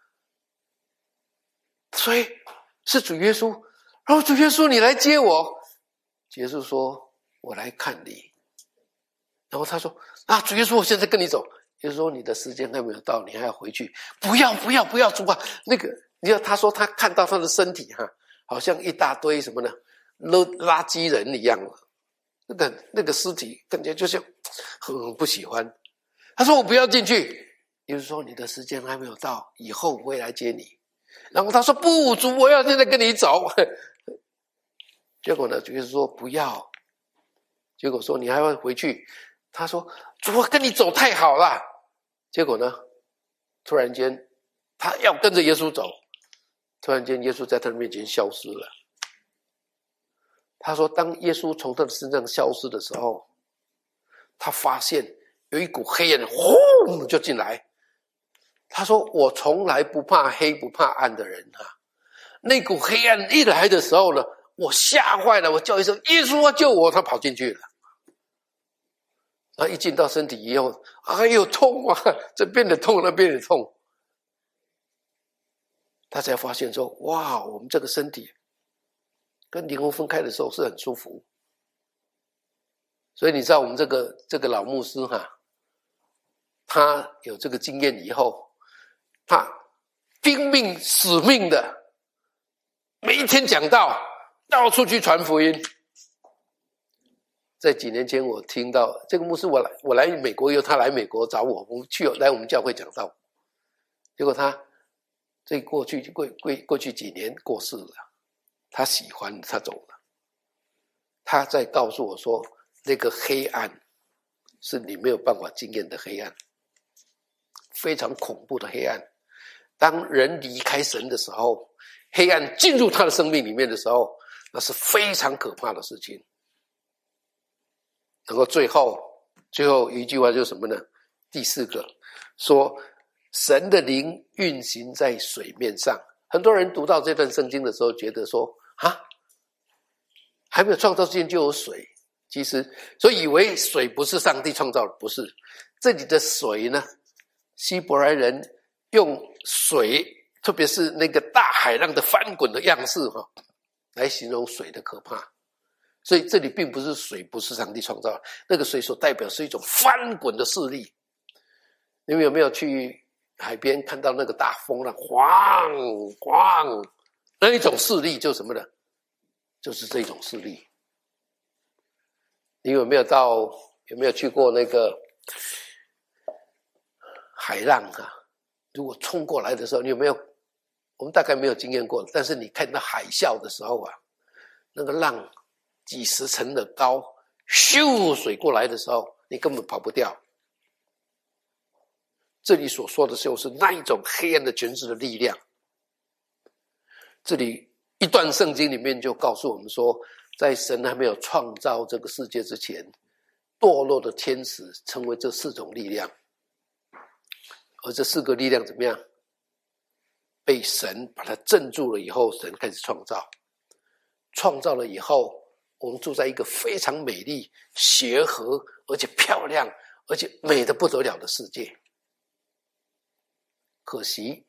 所以是主耶稣。然后主耶稣，你来接我。主耶稣说：“我来看你。”然后他说：“啊，主耶稣，我现在跟你走。”耶稣说：“你的时间还没有到，你还要回去。”不要，不要，不要，主啊！那个，你看，他说他看到他的身体哈、啊，好像一大堆什么呢，垃垃圾人一样了。那个那个尸体感觉就是很不喜欢。他说：“我不要进去。”耶稣说：“你的时间还没有到，以后我会来接你。”然后他说：“不，主，我要现在跟你走。”结果呢，主耶稣说：“不要。”结果说：“你还要回去。”他说：“主，我跟你走太好了。”结果呢，突然间他要跟着耶稣走，突然间耶稣在他的面前消失了。他说当耶稣从他的身上消失的时候，他发现有一股黑暗轰就进来。他说我从来不怕黑不怕暗的人啊，那股黑暗一来的时候呢，我吓坏了，我叫一声耶稣啊救我，他跑进去了。然后一进到身体以后，哎呦痛啊，这边的痛那边的痛。他才发现说哇，我们这个身体跟灵魂分开的时候是很舒服。所以你知道我们这个这个老牧师哈，他有这个经验以后，他拼命死命的每一天讲道，到处去传福音。在几年前我听到这个牧师，我来我来美国以后，他来美国找我，我去来我们教会讲道，结果他这过去过过过去几年过世了，他喜欢他走了。他在告诉我说，那个黑暗是你没有办法经验的黑暗，非常恐怖的黑暗。当人离开神的时候，黑暗进入他的生命里面的时候，那是非常可怕的事情。然后最后最后一句话就是什么呢？第四个说神的灵运行在水面上。很多人读到这段圣经的时候觉得说啊，还没有创造之前就有水，其实所以以为水不是上帝创造的，不是。这里的水呢，希伯来人用水，特别是那个大海浪的翻滚的样式哈，来形容水的可怕。所以这里并不是水不是上帝创造的，那个水所代表是一种翻滚的势力。 你们有没有去海边看到那个大风浪，晃晃，那一种势力就是什么呢？就是这种势力。你有没有到有没有去过那个海浪啊？如果冲过来的时候，你有没有？我们大概没有经验过，但是你看到海啸的时候啊，那个浪几十层的高，咻水过来的时候，你根本跑不掉。这里所说的就是那一种黑暗的权势的力量。这里一段圣经里面就告诉我们说，在神还没有创造这个世界之前，堕落的天使成为这四种力量，而这四个力量怎么样？被神把它镇住了以后，神开始创造。创造了以后，我们住在一个非常美丽、协和，而且漂亮，而且美得不得了的世界。可惜，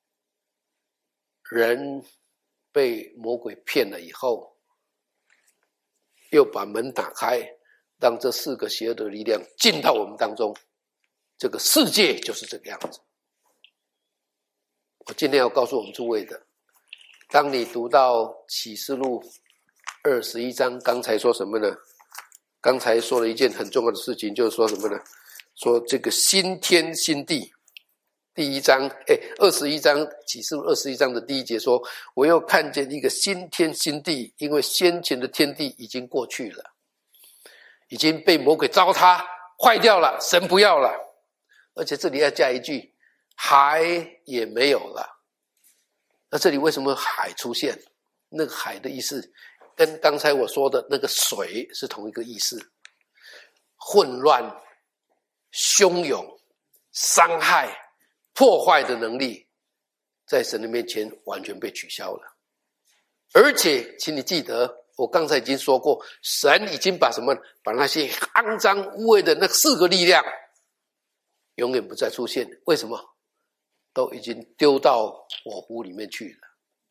人被魔鬼骗了以后，又把门打开，让这四个邪恶的力量进到我们当中。这个世界就是这个样子。我今天要告诉我们诸位的，当你读到启示录二十一章，刚才说什么呢？刚才说了一件很重要的事情，就是说什么呢？说这个新天新地。第一章，哎，二十一章，启示录二十一章的第一节说，我又看见一个新天新地，因为先前的天地已经过去了，已经被魔鬼糟蹋坏掉了，神不要了。而且这里要加一句，海也没有了。那这里为什么海出现？那个海的意思跟刚才我说的那个水是同一个意思。混乱、汹涌、伤害、破坏的能力在神的面前完全被取消了。而且请你记得，我刚才已经说过，神已经把什么把那些肮脏污秽的那四个力量永远不再出现。为什么？都已经丢到火湖里面去了。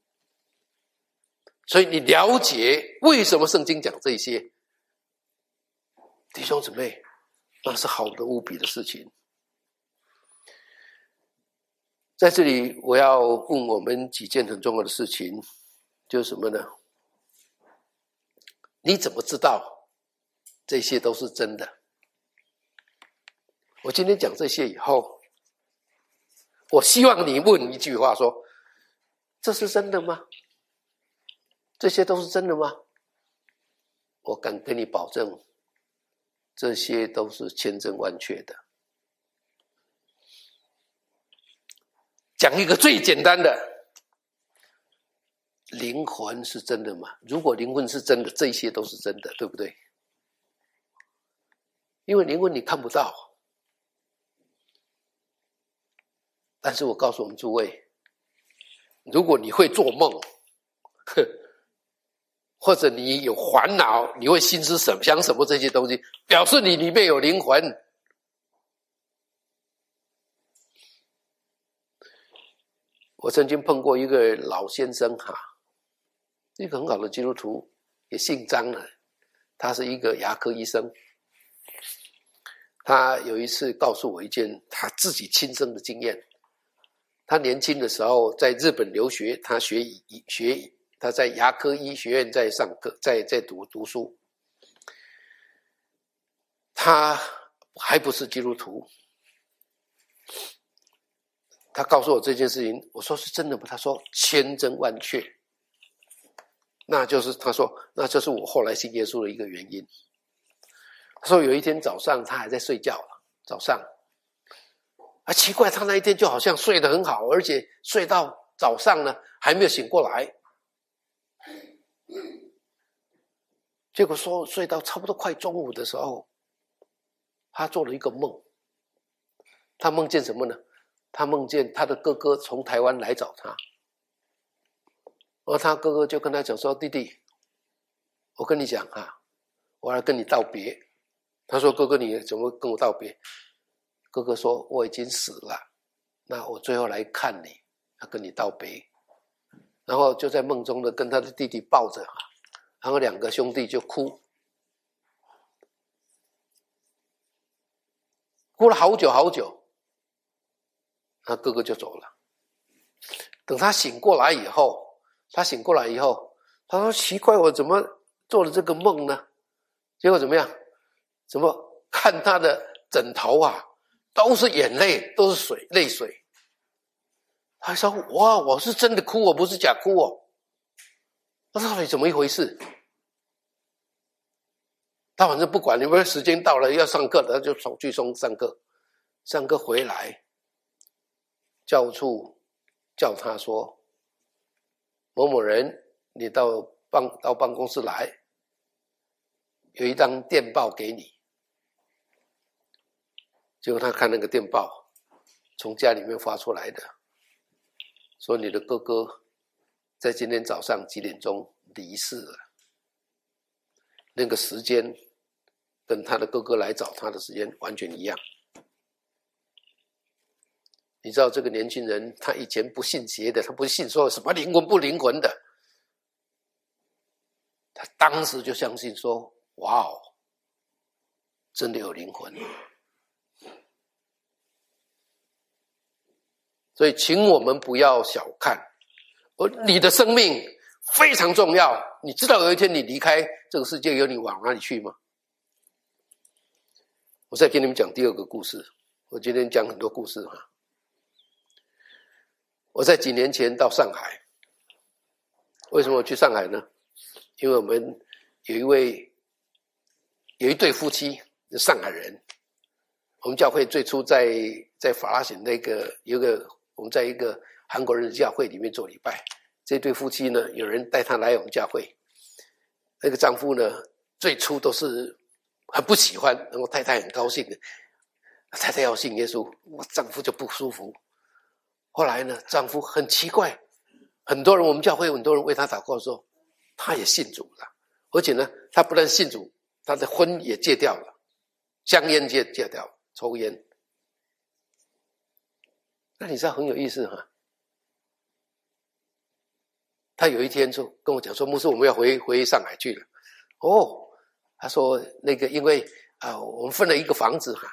所以你了解为什么圣经讲这些，弟兄姊妹，那是好的无比的事情。在这里我要问我们几件很重要的事情，就是什么呢？你怎么知道这些都是真的？我今天讲这些以后，我希望你问一句话说，这是真的吗？这些都是真的吗？我敢跟你保证，这些都是千真万确的。讲一个最简单的，灵魂是真的吗？如果灵魂是真的，这些都是真的，对不对？因为灵魂你看不到。但是我告诉我们诸位，如果你会做梦，或者你有烦恼，你会心思什么想什么这些东西，表示你里面有灵魂。我曾经碰过一个老先生哈，一个很好的基督徒，也姓张的，他是一个牙科医生。他有一次告诉我一件他自己亲身的经验。他年轻的时候在日本留学，他学学他在牙科医学院在上课，在在读读书。他还不是基督徒。他告诉我这件事情，我说是真的吗？他说千真万确。那就是他说那就是我后来信耶稣的一个原因。他说有一天早上他还在睡觉，早上啊，奇怪，他那一天就好像睡得很好，而且睡到早上呢还没有醒过来。结果说睡到差不多快中午的时候，他做了一个梦。他梦见什么呢？他梦见他的哥哥从台湾来找他，而他哥哥就跟他讲说，弟弟，我跟你讲啊，我要跟你道别。他说，哥哥你怎么跟我道别？哥哥说，我已经死了，那我最后来看你，要跟你道别。然后就在梦中的跟他的弟弟抱着，然后两个兄弟就哭，哭了好久好久。 他哥哥就走了。等他醒过来以后，他醒过来以后，他说奇怪，我怎么做了这个梦呢？结果怎么样？怎么看他的枕头啊，都是眼泪，都是水，泪水。他说哇，我是真的哭，我不是假哭哦。那到底怎么一回事？他反正不管，你们时间到了要上课了，他就冲去送上课。上课回来，教务处叫他说：“某某人，你到办到办公室来，有一张电报给你。”结果他看那个电报，从家里面发出来的，说你的哥哥在今天早上几点钟离世了。那个时间跟他的哥哥来找他的时间完全一样。你知道这个年轻人，他以前不信邪的，他不信说什么灵魂不灵魂的，他当时就相信说，哇哦，真的有灵魂。所以请我们不要小看，而你的生命非常重要。你知道有一天你离开这个世界，有你往哪里去吗？我再给你们讲第二个故事。我今天讲很多故事哈。我在几年前到上海，为什么我去上海呢？因为我们有一位有一对夫妻，上海人。我们教会最初在在法拉盛那个有个我们在一个韩国人的教会里面做礼拜。这对夫妻呢，有人带他来我们教会。那个丈夫呢，最初都是很不喜欢，然后太太很高兴的，太太要信耶稣，我丈夫就不舒服。后来呢，丈夫很奇怪，很多人我们教会很多人为他祷告的时候，他也信主了，而且呢，他不但信主，他的婚也戒掉了，香烟戒戒掉了，抽烟。那你知道很有意思哈？他有一天就跟我讲说，牧师，我们要回回上海去了。哦，他说那个因为啊、呃，我们分了一个房子哈，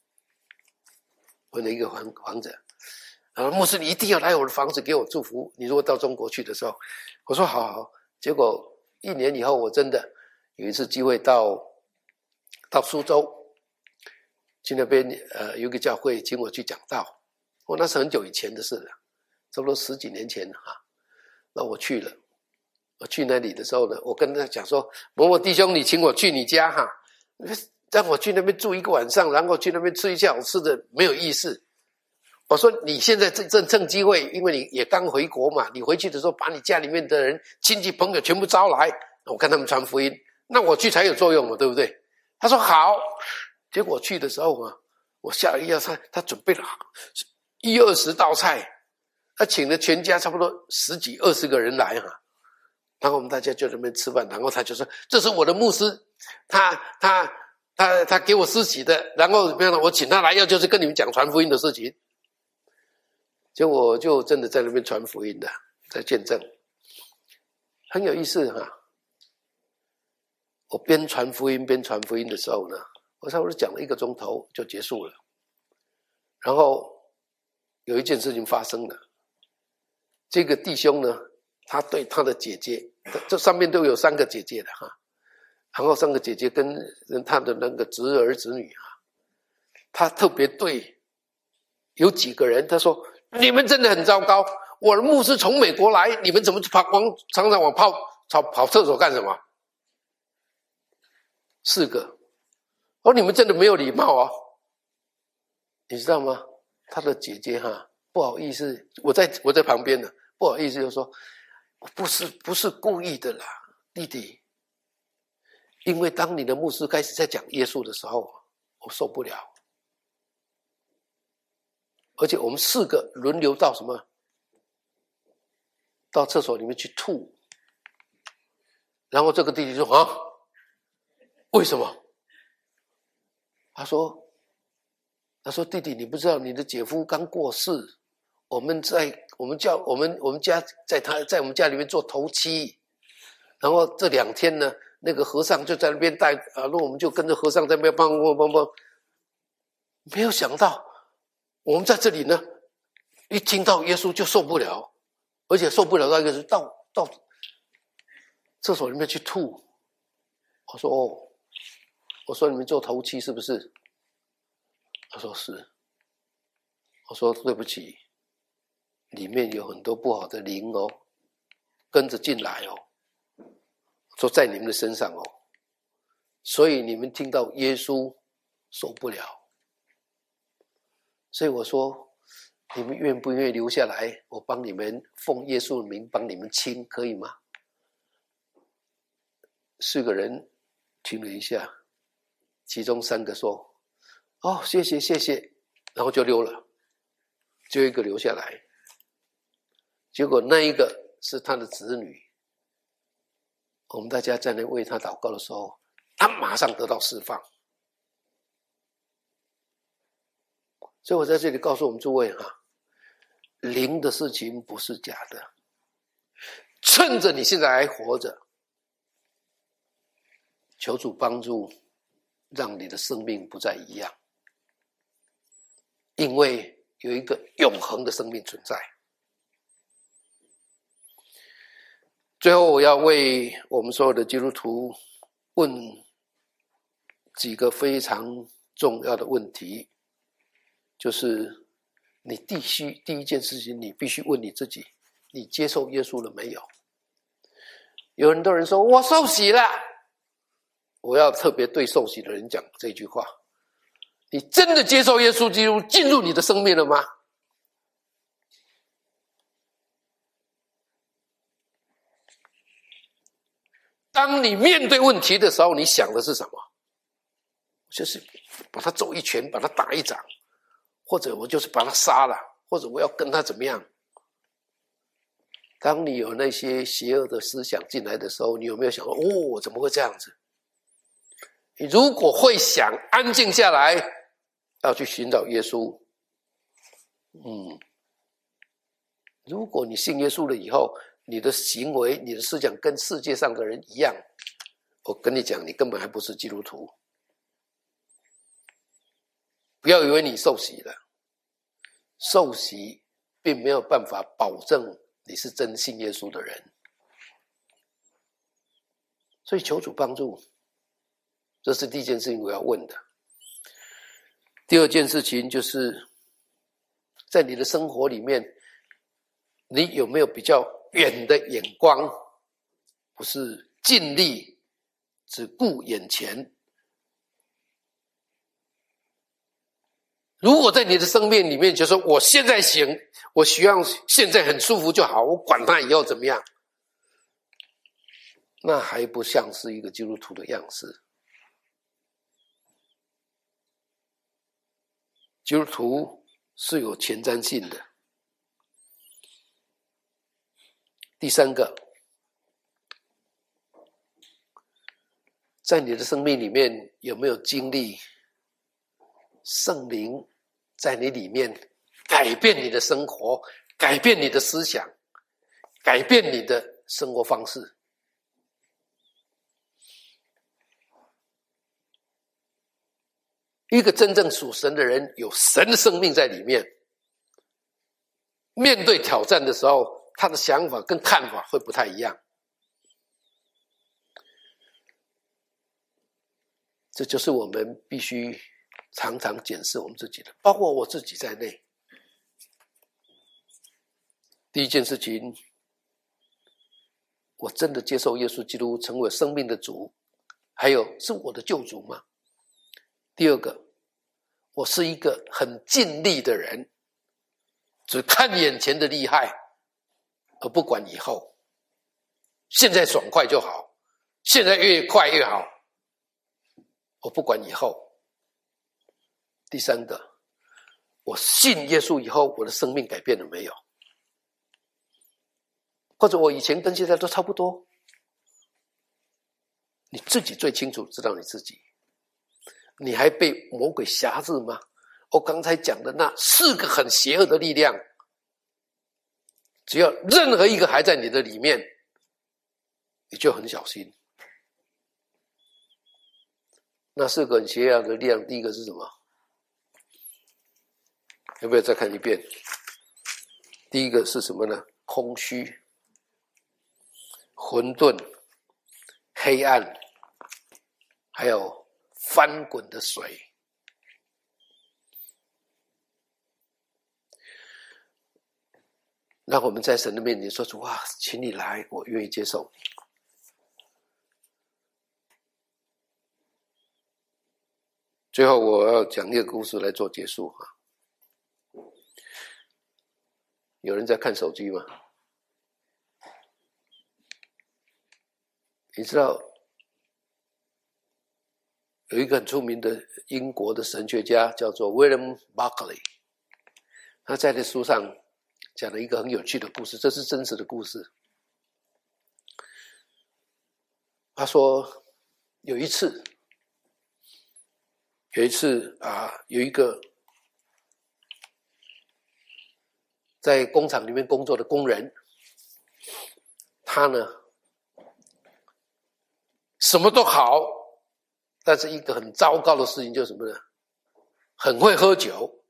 分了一个房房子。啊，牧师，你一定要来我的房子给我祝福。你如果到中国去的时候，我说好好。结果一年以后，我真的有一次机会到到苏州，去那边呃有个教会请我去讲道。哦，那是很久以前的事了，差不多十几年前哈。那我去了，我去那里的时候呢，我跟他讲说，某某弟兄，你请我去你家哈，让我去那边住一个晚上，然后去那边吃一下好吃的，没有意思。我说你现在正正趁机会，因为你也刚回国嘛，你回去的时候把你家里面的人、亲戚朋友全部招来，我看他们传福音，那我去才有作用嘛，对不对？他说好，结果去的时候啊，我吓了一跳，他他准备了一二十道菜，他请了全家差不多十几二十个人来哈，然后我们大家就在那边吃饭，然后他就说这是我的牧师，他他他他给我施洗的，然后怎么样呢？我请他来要就是跟你们讲传福音的事情。结果我就真的在那边传福音的，在见证，很有意思哈。我边传福音边传福音的时候呢，我差不多讲了一个钟头就结束了。然后有一件事情发生了，这个弟兄呢，他对他的姐姐，这上面都有三个姐姐的哈，然后三个姐姐跟跟他的那个侄儿侄女啊，他特别对有几个人，他说。你们真的很糟糕！我的牧师从美国来，你们怎么跑往常常往泡跑跑厕所干什么？四个，哦，你们真的没有礼貌哦！你知道吗？他的姐姐哈，不好意思，我在我在旁边呢，不好意思就说，不是不是故意的啦，弟弟，因为当你的牧师开始在讲耶稣的时候，我受不了。而且我们四个轮流到什么？到厕所里面去吐。然后这个弟弟说：“啊，为什么？”他说：“他说弟弟，你不知道你的姐夫刚过世，我们在我们家我们我们家在他在我们家里面做头七，然后这两天呢，那个和尚就在那边带啊，那我们就跟着和尚在那边帮帮帮帮，没有想到。”我们在这里呢， 一听到耶稣就受不了，而且受不了到一个是到到厕所里面去吐。我说哦，我说你们做头七是不是？他说是。我说对不起，里面有很多不好的灵哦，跟着进来哦，说在你们的身上哦，所以你们听到耶稣受不了。所以我说，你们愿不愿意留下来？我帮你们奉耶稣的名帮你们亲，可以吗？四个人听了一下，其中三个说：“哦，谢谢谢谢。”然后就溜了，就一个留下来。结果那一个是他的子女，我们大家在那为他祷告的时候，他马上得到释放。所以我在这里告诉我们诸位哈，灵的事情不是假的，趁着你现在还活着，求主帮助，让你的生命不再一样，因为有一个永恒的生命存在。最后我要为我们所有的基督徒问几个非常重要的问题，就是你必须第一件事情，你必须问你自己，你接受耶稣了没有？有很多人说我受洗了，我要特别对受洗的人讲这句话，你真的接受耶稣基督进入你的生命了吗？当你面对问题的时候，你想的是什么？就是把他揍一拳，把他打一掌，或者我就是把他杀了，或者我要跟他怎么样。当你有那些邪恶的思想进来的时候，你有没有想说，哦，怎么会这样子？你如果会想，安静下来，要去寻找耶稣。嗯，如果你信耶稣了以后，你的行为、你的思想跟世界上的人一样，我跟你讲，你根本还不是基督徒。不要以为你受洗了，受洗并没有办法保证你是真信耶稣的人。所以求主帮助，这是第一件事情我要问的。第二件事情就是在你的生活里面，你有没有比较远的眼光，不是尽力只顾眼前。如果在你的生命里面就说我现在行，我希望现在很舒服就好，我管他以后怎么样，那还不像是一个基督徒的样式。基督徒是有前瞻性的。第三个，在你的生命里面有没有经历圣灵在你里面改变你的生活，改变你的思想，改变你的生活方式？一个真正属神的人，有神的生命在里面，面对挑战的时候，他的想法跟看法会不太一样。这就是我们必须常常检视我们自己的，包括我自己在内。第一件事情，我真的接受耶稣基督成为生命的主，还有是我的救主吗？第二个，我是一个很尽力的人，只看眼前的利害，而不管以后，现在爽快就好，现在越快越好，我不管以后。第三个，我信耶稣以后，我的生命改变了没有？或者我以前跟现在都差不多？你自己最清楚知道你自己。你还被魔鬼辖制吗？我刚才讲的那四个很邪恶的力量，只要任何一个还在你的里面，你就很小心。那四个很邪恶的力量，第一个是什么？要不要再看一遍？ 第一个是什么呢？空虚、混沌、黑暗，还有翻滚的水。让我们在神的面前说出：哇，请你来，我愿意接受你。最后我要讲一个故事来做结束哈。有人在看手机吗？你知道有一个很出名的英国的神学家叫做 William Barclay， 他在这书上讲了一个很有趣的故事，这是真实的故事。他说有一次有一次啊，有一个在工厂里面工作的工人，他呢什么都好，但是一个很糟糕的事情就是什么呢？很会喝酒，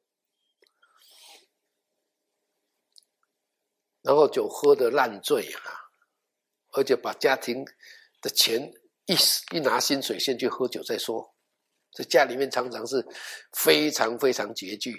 然后酒喝得烂醉啊，而且把家庭的钱一一拿薪水先去喝酒再说。在家里面常常是非常非常拮据。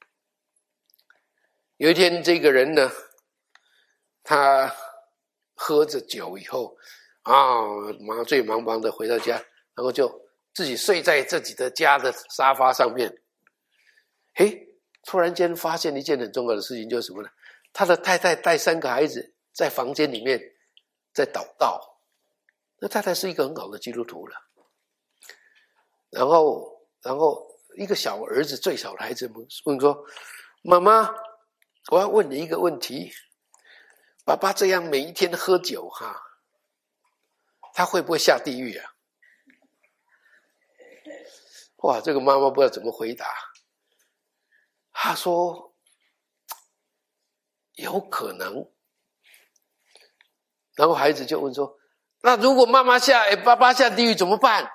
有一天这个人呢，他喝着酒以后啊，麻醉茫茫的回到家，然后就自己睡在自己的家的沙发上面。诶，突然间发现一件很重要的事情，就是什么呢？他的太太带三个孩子在房间里面在祷告。那太太是一个很好的基督徒了。然后然后一个小儿子，最小的孩子问说：妈妈，我要问你一个问题，爸爸这样每一天喝酒哈，他会不会下地狱啊？哇，这个妈妈不知道怎么回答。他说有可能。然后孩子就问说：那如果妈妈下诶爸爸下地狱怎么办？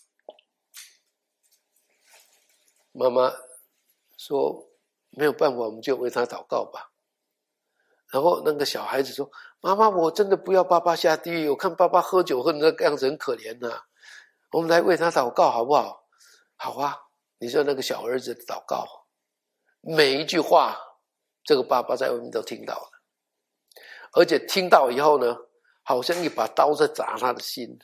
妈妈说没有办法，我们就为他祷告吧。然后那个小孩子说：妈妈，我真的不要爸爸下地狱，我看爸爸喝酒喝的那个样子很可怜啊，我们来为他祷告好不好？好啊。你说那个小儿子的祷告，每一句话这个爸爸在外面都听到了，而且听到以后呢，好像一把刀在砸他的心。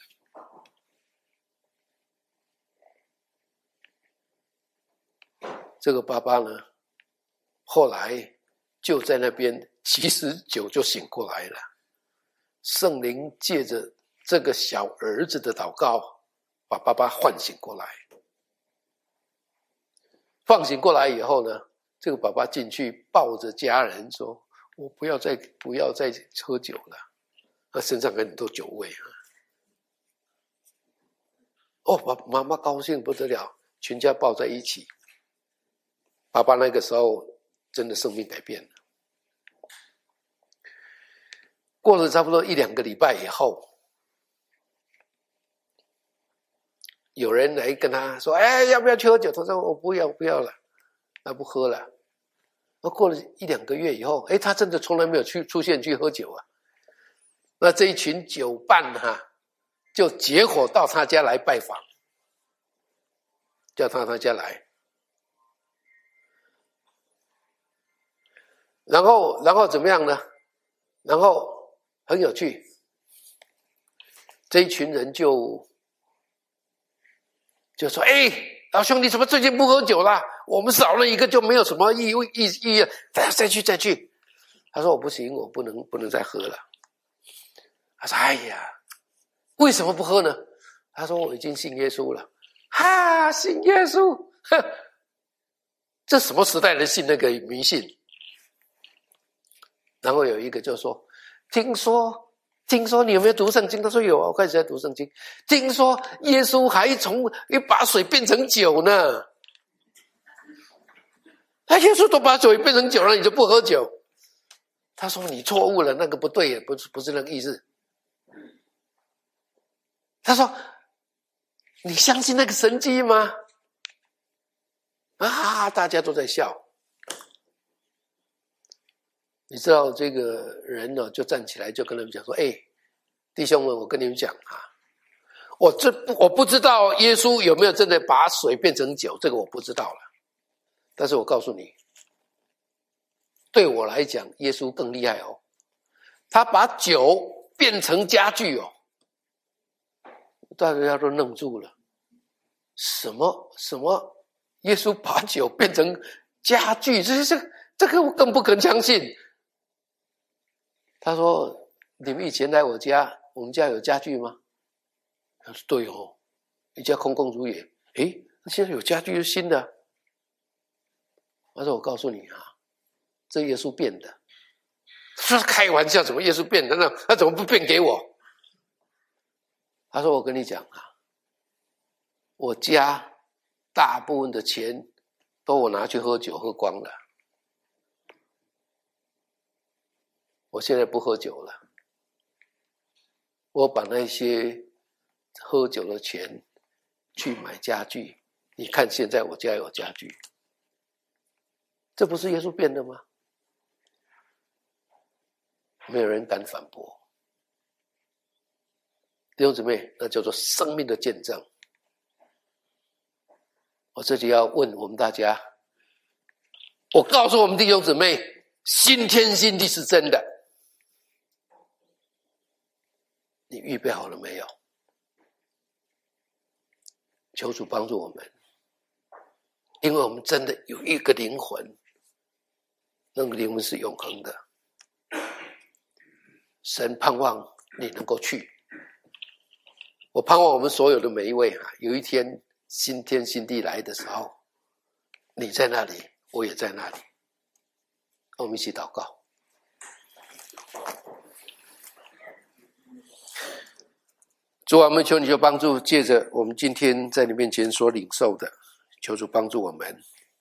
这个爸爸呢，后来就在那边其实酒就醒过来了。圣灵借着这个小儿子的祷告，把爸爸唤醒过来。放醒过来以后呢，这个爸爸进去抱着家人说：我不要再不要再喝酒了。他身上很多酒味啊。哦，爸妈妈高兴不得了，全家抱在一起。爸爸那个时候真的生命改变了。过了差不多一两个礼拜以后，有人来跟他说：哎，要不要去喝酒？他说：我不要不要了，他不喝了。那过了一两个月以后，哎，他真的从来没有去出现去喝酒啊。那这一群酒伴哈，就结伙到他家来拜访，叫他他家来。然后然后怎么样呢？然后很有趣，这一群人就就说：哎，老兄弟怎么最近不喝酒啦？我们少了一个就没有什么意意意再再去再去。他说：我不行，我不能不能再喝了。他说：哎呀，为什么不喝呢？他说：我已经信耶稣了。哈，信耶稣，哼，这什么时代人信那个迷信？然后有一个就说：听说听说你有没有读圣经？他说有啊，我开始在读圣经。听说耶稣还从一把水变成酒呢。他耶稣都把水变成酒了，你就不喝酒？他说你错误了，那个不对，不是不是那个意思。他说你相信那个神迹吗？啊，大家都在笑。 你知道这个人呢，就站起来就跟他们讲说：“哎，弟兄们，我跟你们讲啊，我这我不知道耶稣有没有真的把水变成酒，这个我不知道了。但是我告诉你，对我来讲，耶稣更厉害哦，他把酒变成家具哦。”大家都愣住了，什么什么？耶稣把酒变成家具，这这这个我更不肯相信。他说：“你们以前来我家，我们家有家具吗？”他说：“对哦，一家空空如也。诶，现在有家具是新的。”他说：“我告诉你啊，这耶稣变的。”他说：“开玩笑，怎么耶稣变的？那他怎么不变给我？”他说：“我跟你讲啊，我家大部分的钱都我拿去喝酒喝光了，我现在不喝酒了，我把那些喝酒的钱去买家具。你看现在我家有家具，这不是耶稣变的吗？”没有人敢反驳。弟兄姊妹，那叫做生命的见证。我这里要问我们大家，我告诉我们弟兄姊妹，新天新地是真的，你预备好了没有？求主帮助我们，因为我们真的有一个灵魂，那个灵魂是永恒的。神盼望你能够去，我盼望我们所有的每一位啊，有一天新天新地来的时候，你在那里，我也在那里。我们一起祷告。主啊，我们求你就帮助，借着我们今天在你面前所领受的，求主帮助我们，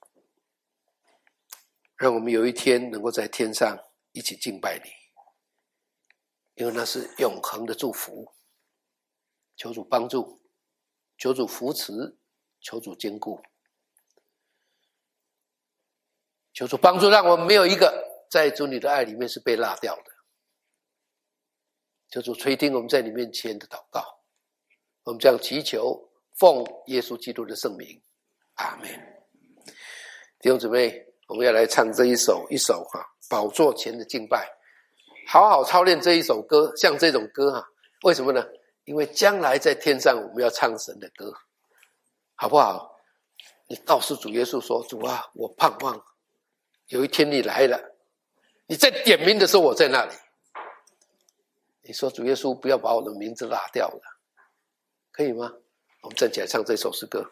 让我们有一天能够在天上一起敬拜你，因为那是永恒的祝福。求主帮助，求主扶持，求主坚固，求主帮助，让我们没有一个在主你的爱里面是被落掉的。求主垂听我们在你面前的祷告，我们这样祈求，奉耶稣基督的圣名，阿们。弟兄姊妹，我们要来唱这一首一首哈、啊、宝座前的敬拜，好好操练这一首歌，像这种歌哈、啊，为什么呢？因为将来在天上我们要唱神的歌，好不好？你告诉主耶稣说：“主啊，我盼望有一天你来了，你在点名的时候我在那里。”你说主耶稣不要把我的名字拉掉了，可以吗？我们站起来唱这首诗歌。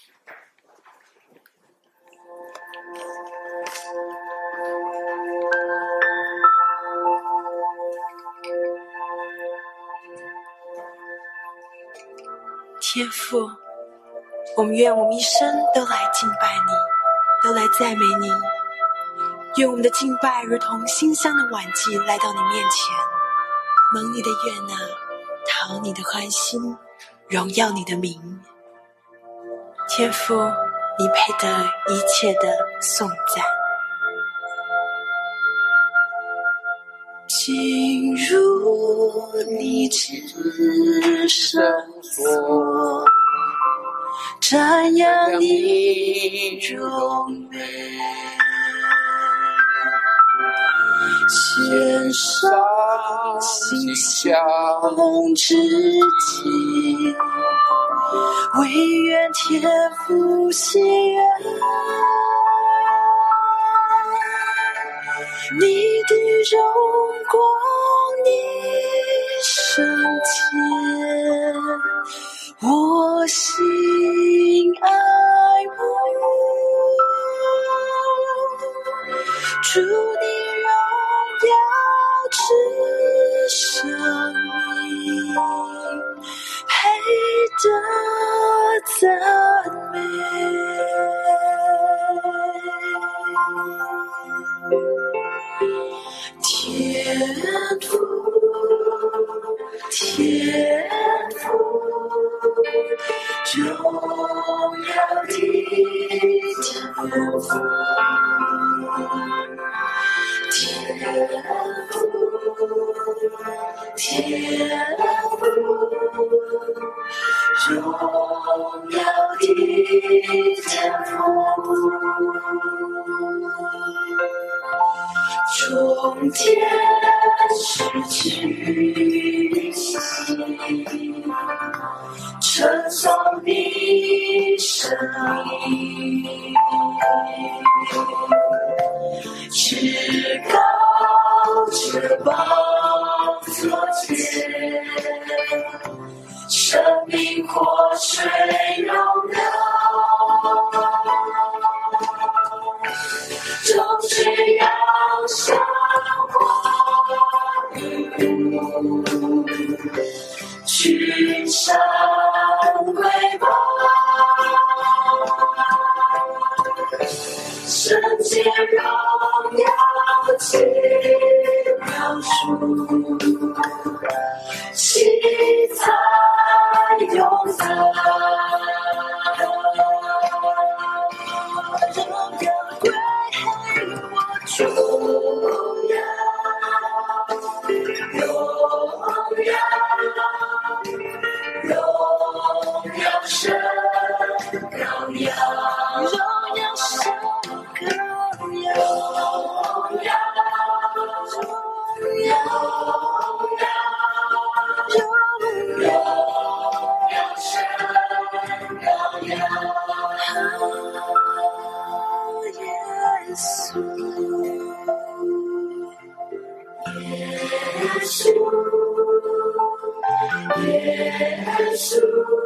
天父，我们愿我们一生都来敬拜你，都来赞美你。愿我们的敬拜如同馨香的晚祭来到你面前，蒙你的悦纳，讨你的欢心，荣耀你的名。天父，你配得一切的颂赞。进入你至圣所，瞻仰你荣美，献上馨香之祭，惟愿天父喜悦。你的荣光，你圣洁，我心爱慕。主你荣耀之生命，配得赞美。天父，天父，荣耀的天父，天天父，荣耀的天父，从天失去息，称颂你生命，至高至宝座前，生命活水荣耀，众水要向华土，群山归报，圣洁荣耀奇妙数，七彩永在，荣耀归我主呀，荣耀荣耀神高扬，荣耀神高扬，荣耀荣耀荣耀荣耀神高扬，耶稣耶稣耶稣，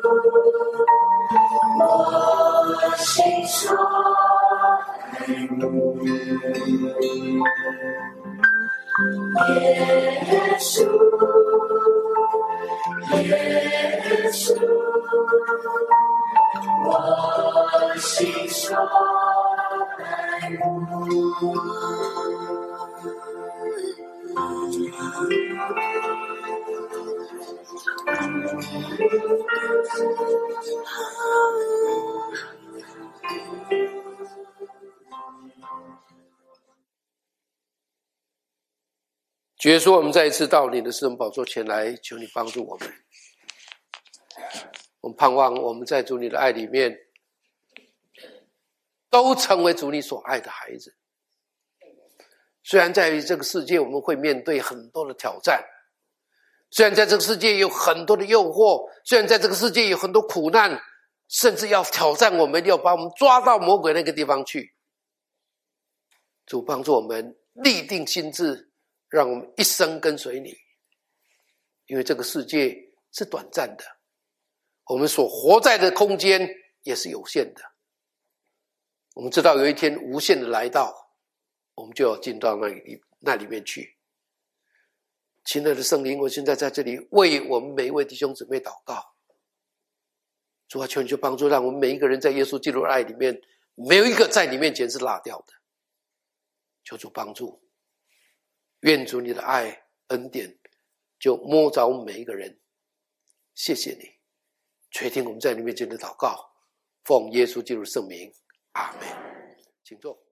我心所爱慕，耶稣耶稣，我心所爱慕。 主耶稣，我们再一次到你的施恩宝座前来，求你帮助我们。我们盼望我们在主你的爱里面，都成为主你所爱的孩子。虽然在这个世界我们会面对很多的挑战，虽然在这个世界有很多的诱惑，虽然在这个世界有很多苦难，甚至要挑战我们，要把我们抓到魔鬼那个地方去。主帮助我们立定心志，让我们一生跟随你，因为这个世界是短暂的，我们所活在的空间也是有限的。我们知道有一天无限的来到，我们就要进到那里那里面去。亲爱的圣灵，我现在在这里为我们每一位弟兄姊妹祷告。主啊，求你就帮助，让我们每一个人在耶稣基督的爱里面，没有一个在你面前是落掉的。求主帮助，愿主你的爱恩典就摸着我们每一个人。谢谢你垂听我们在你面前的祷告，奉耶稣基督的圣名，阿们。请坐。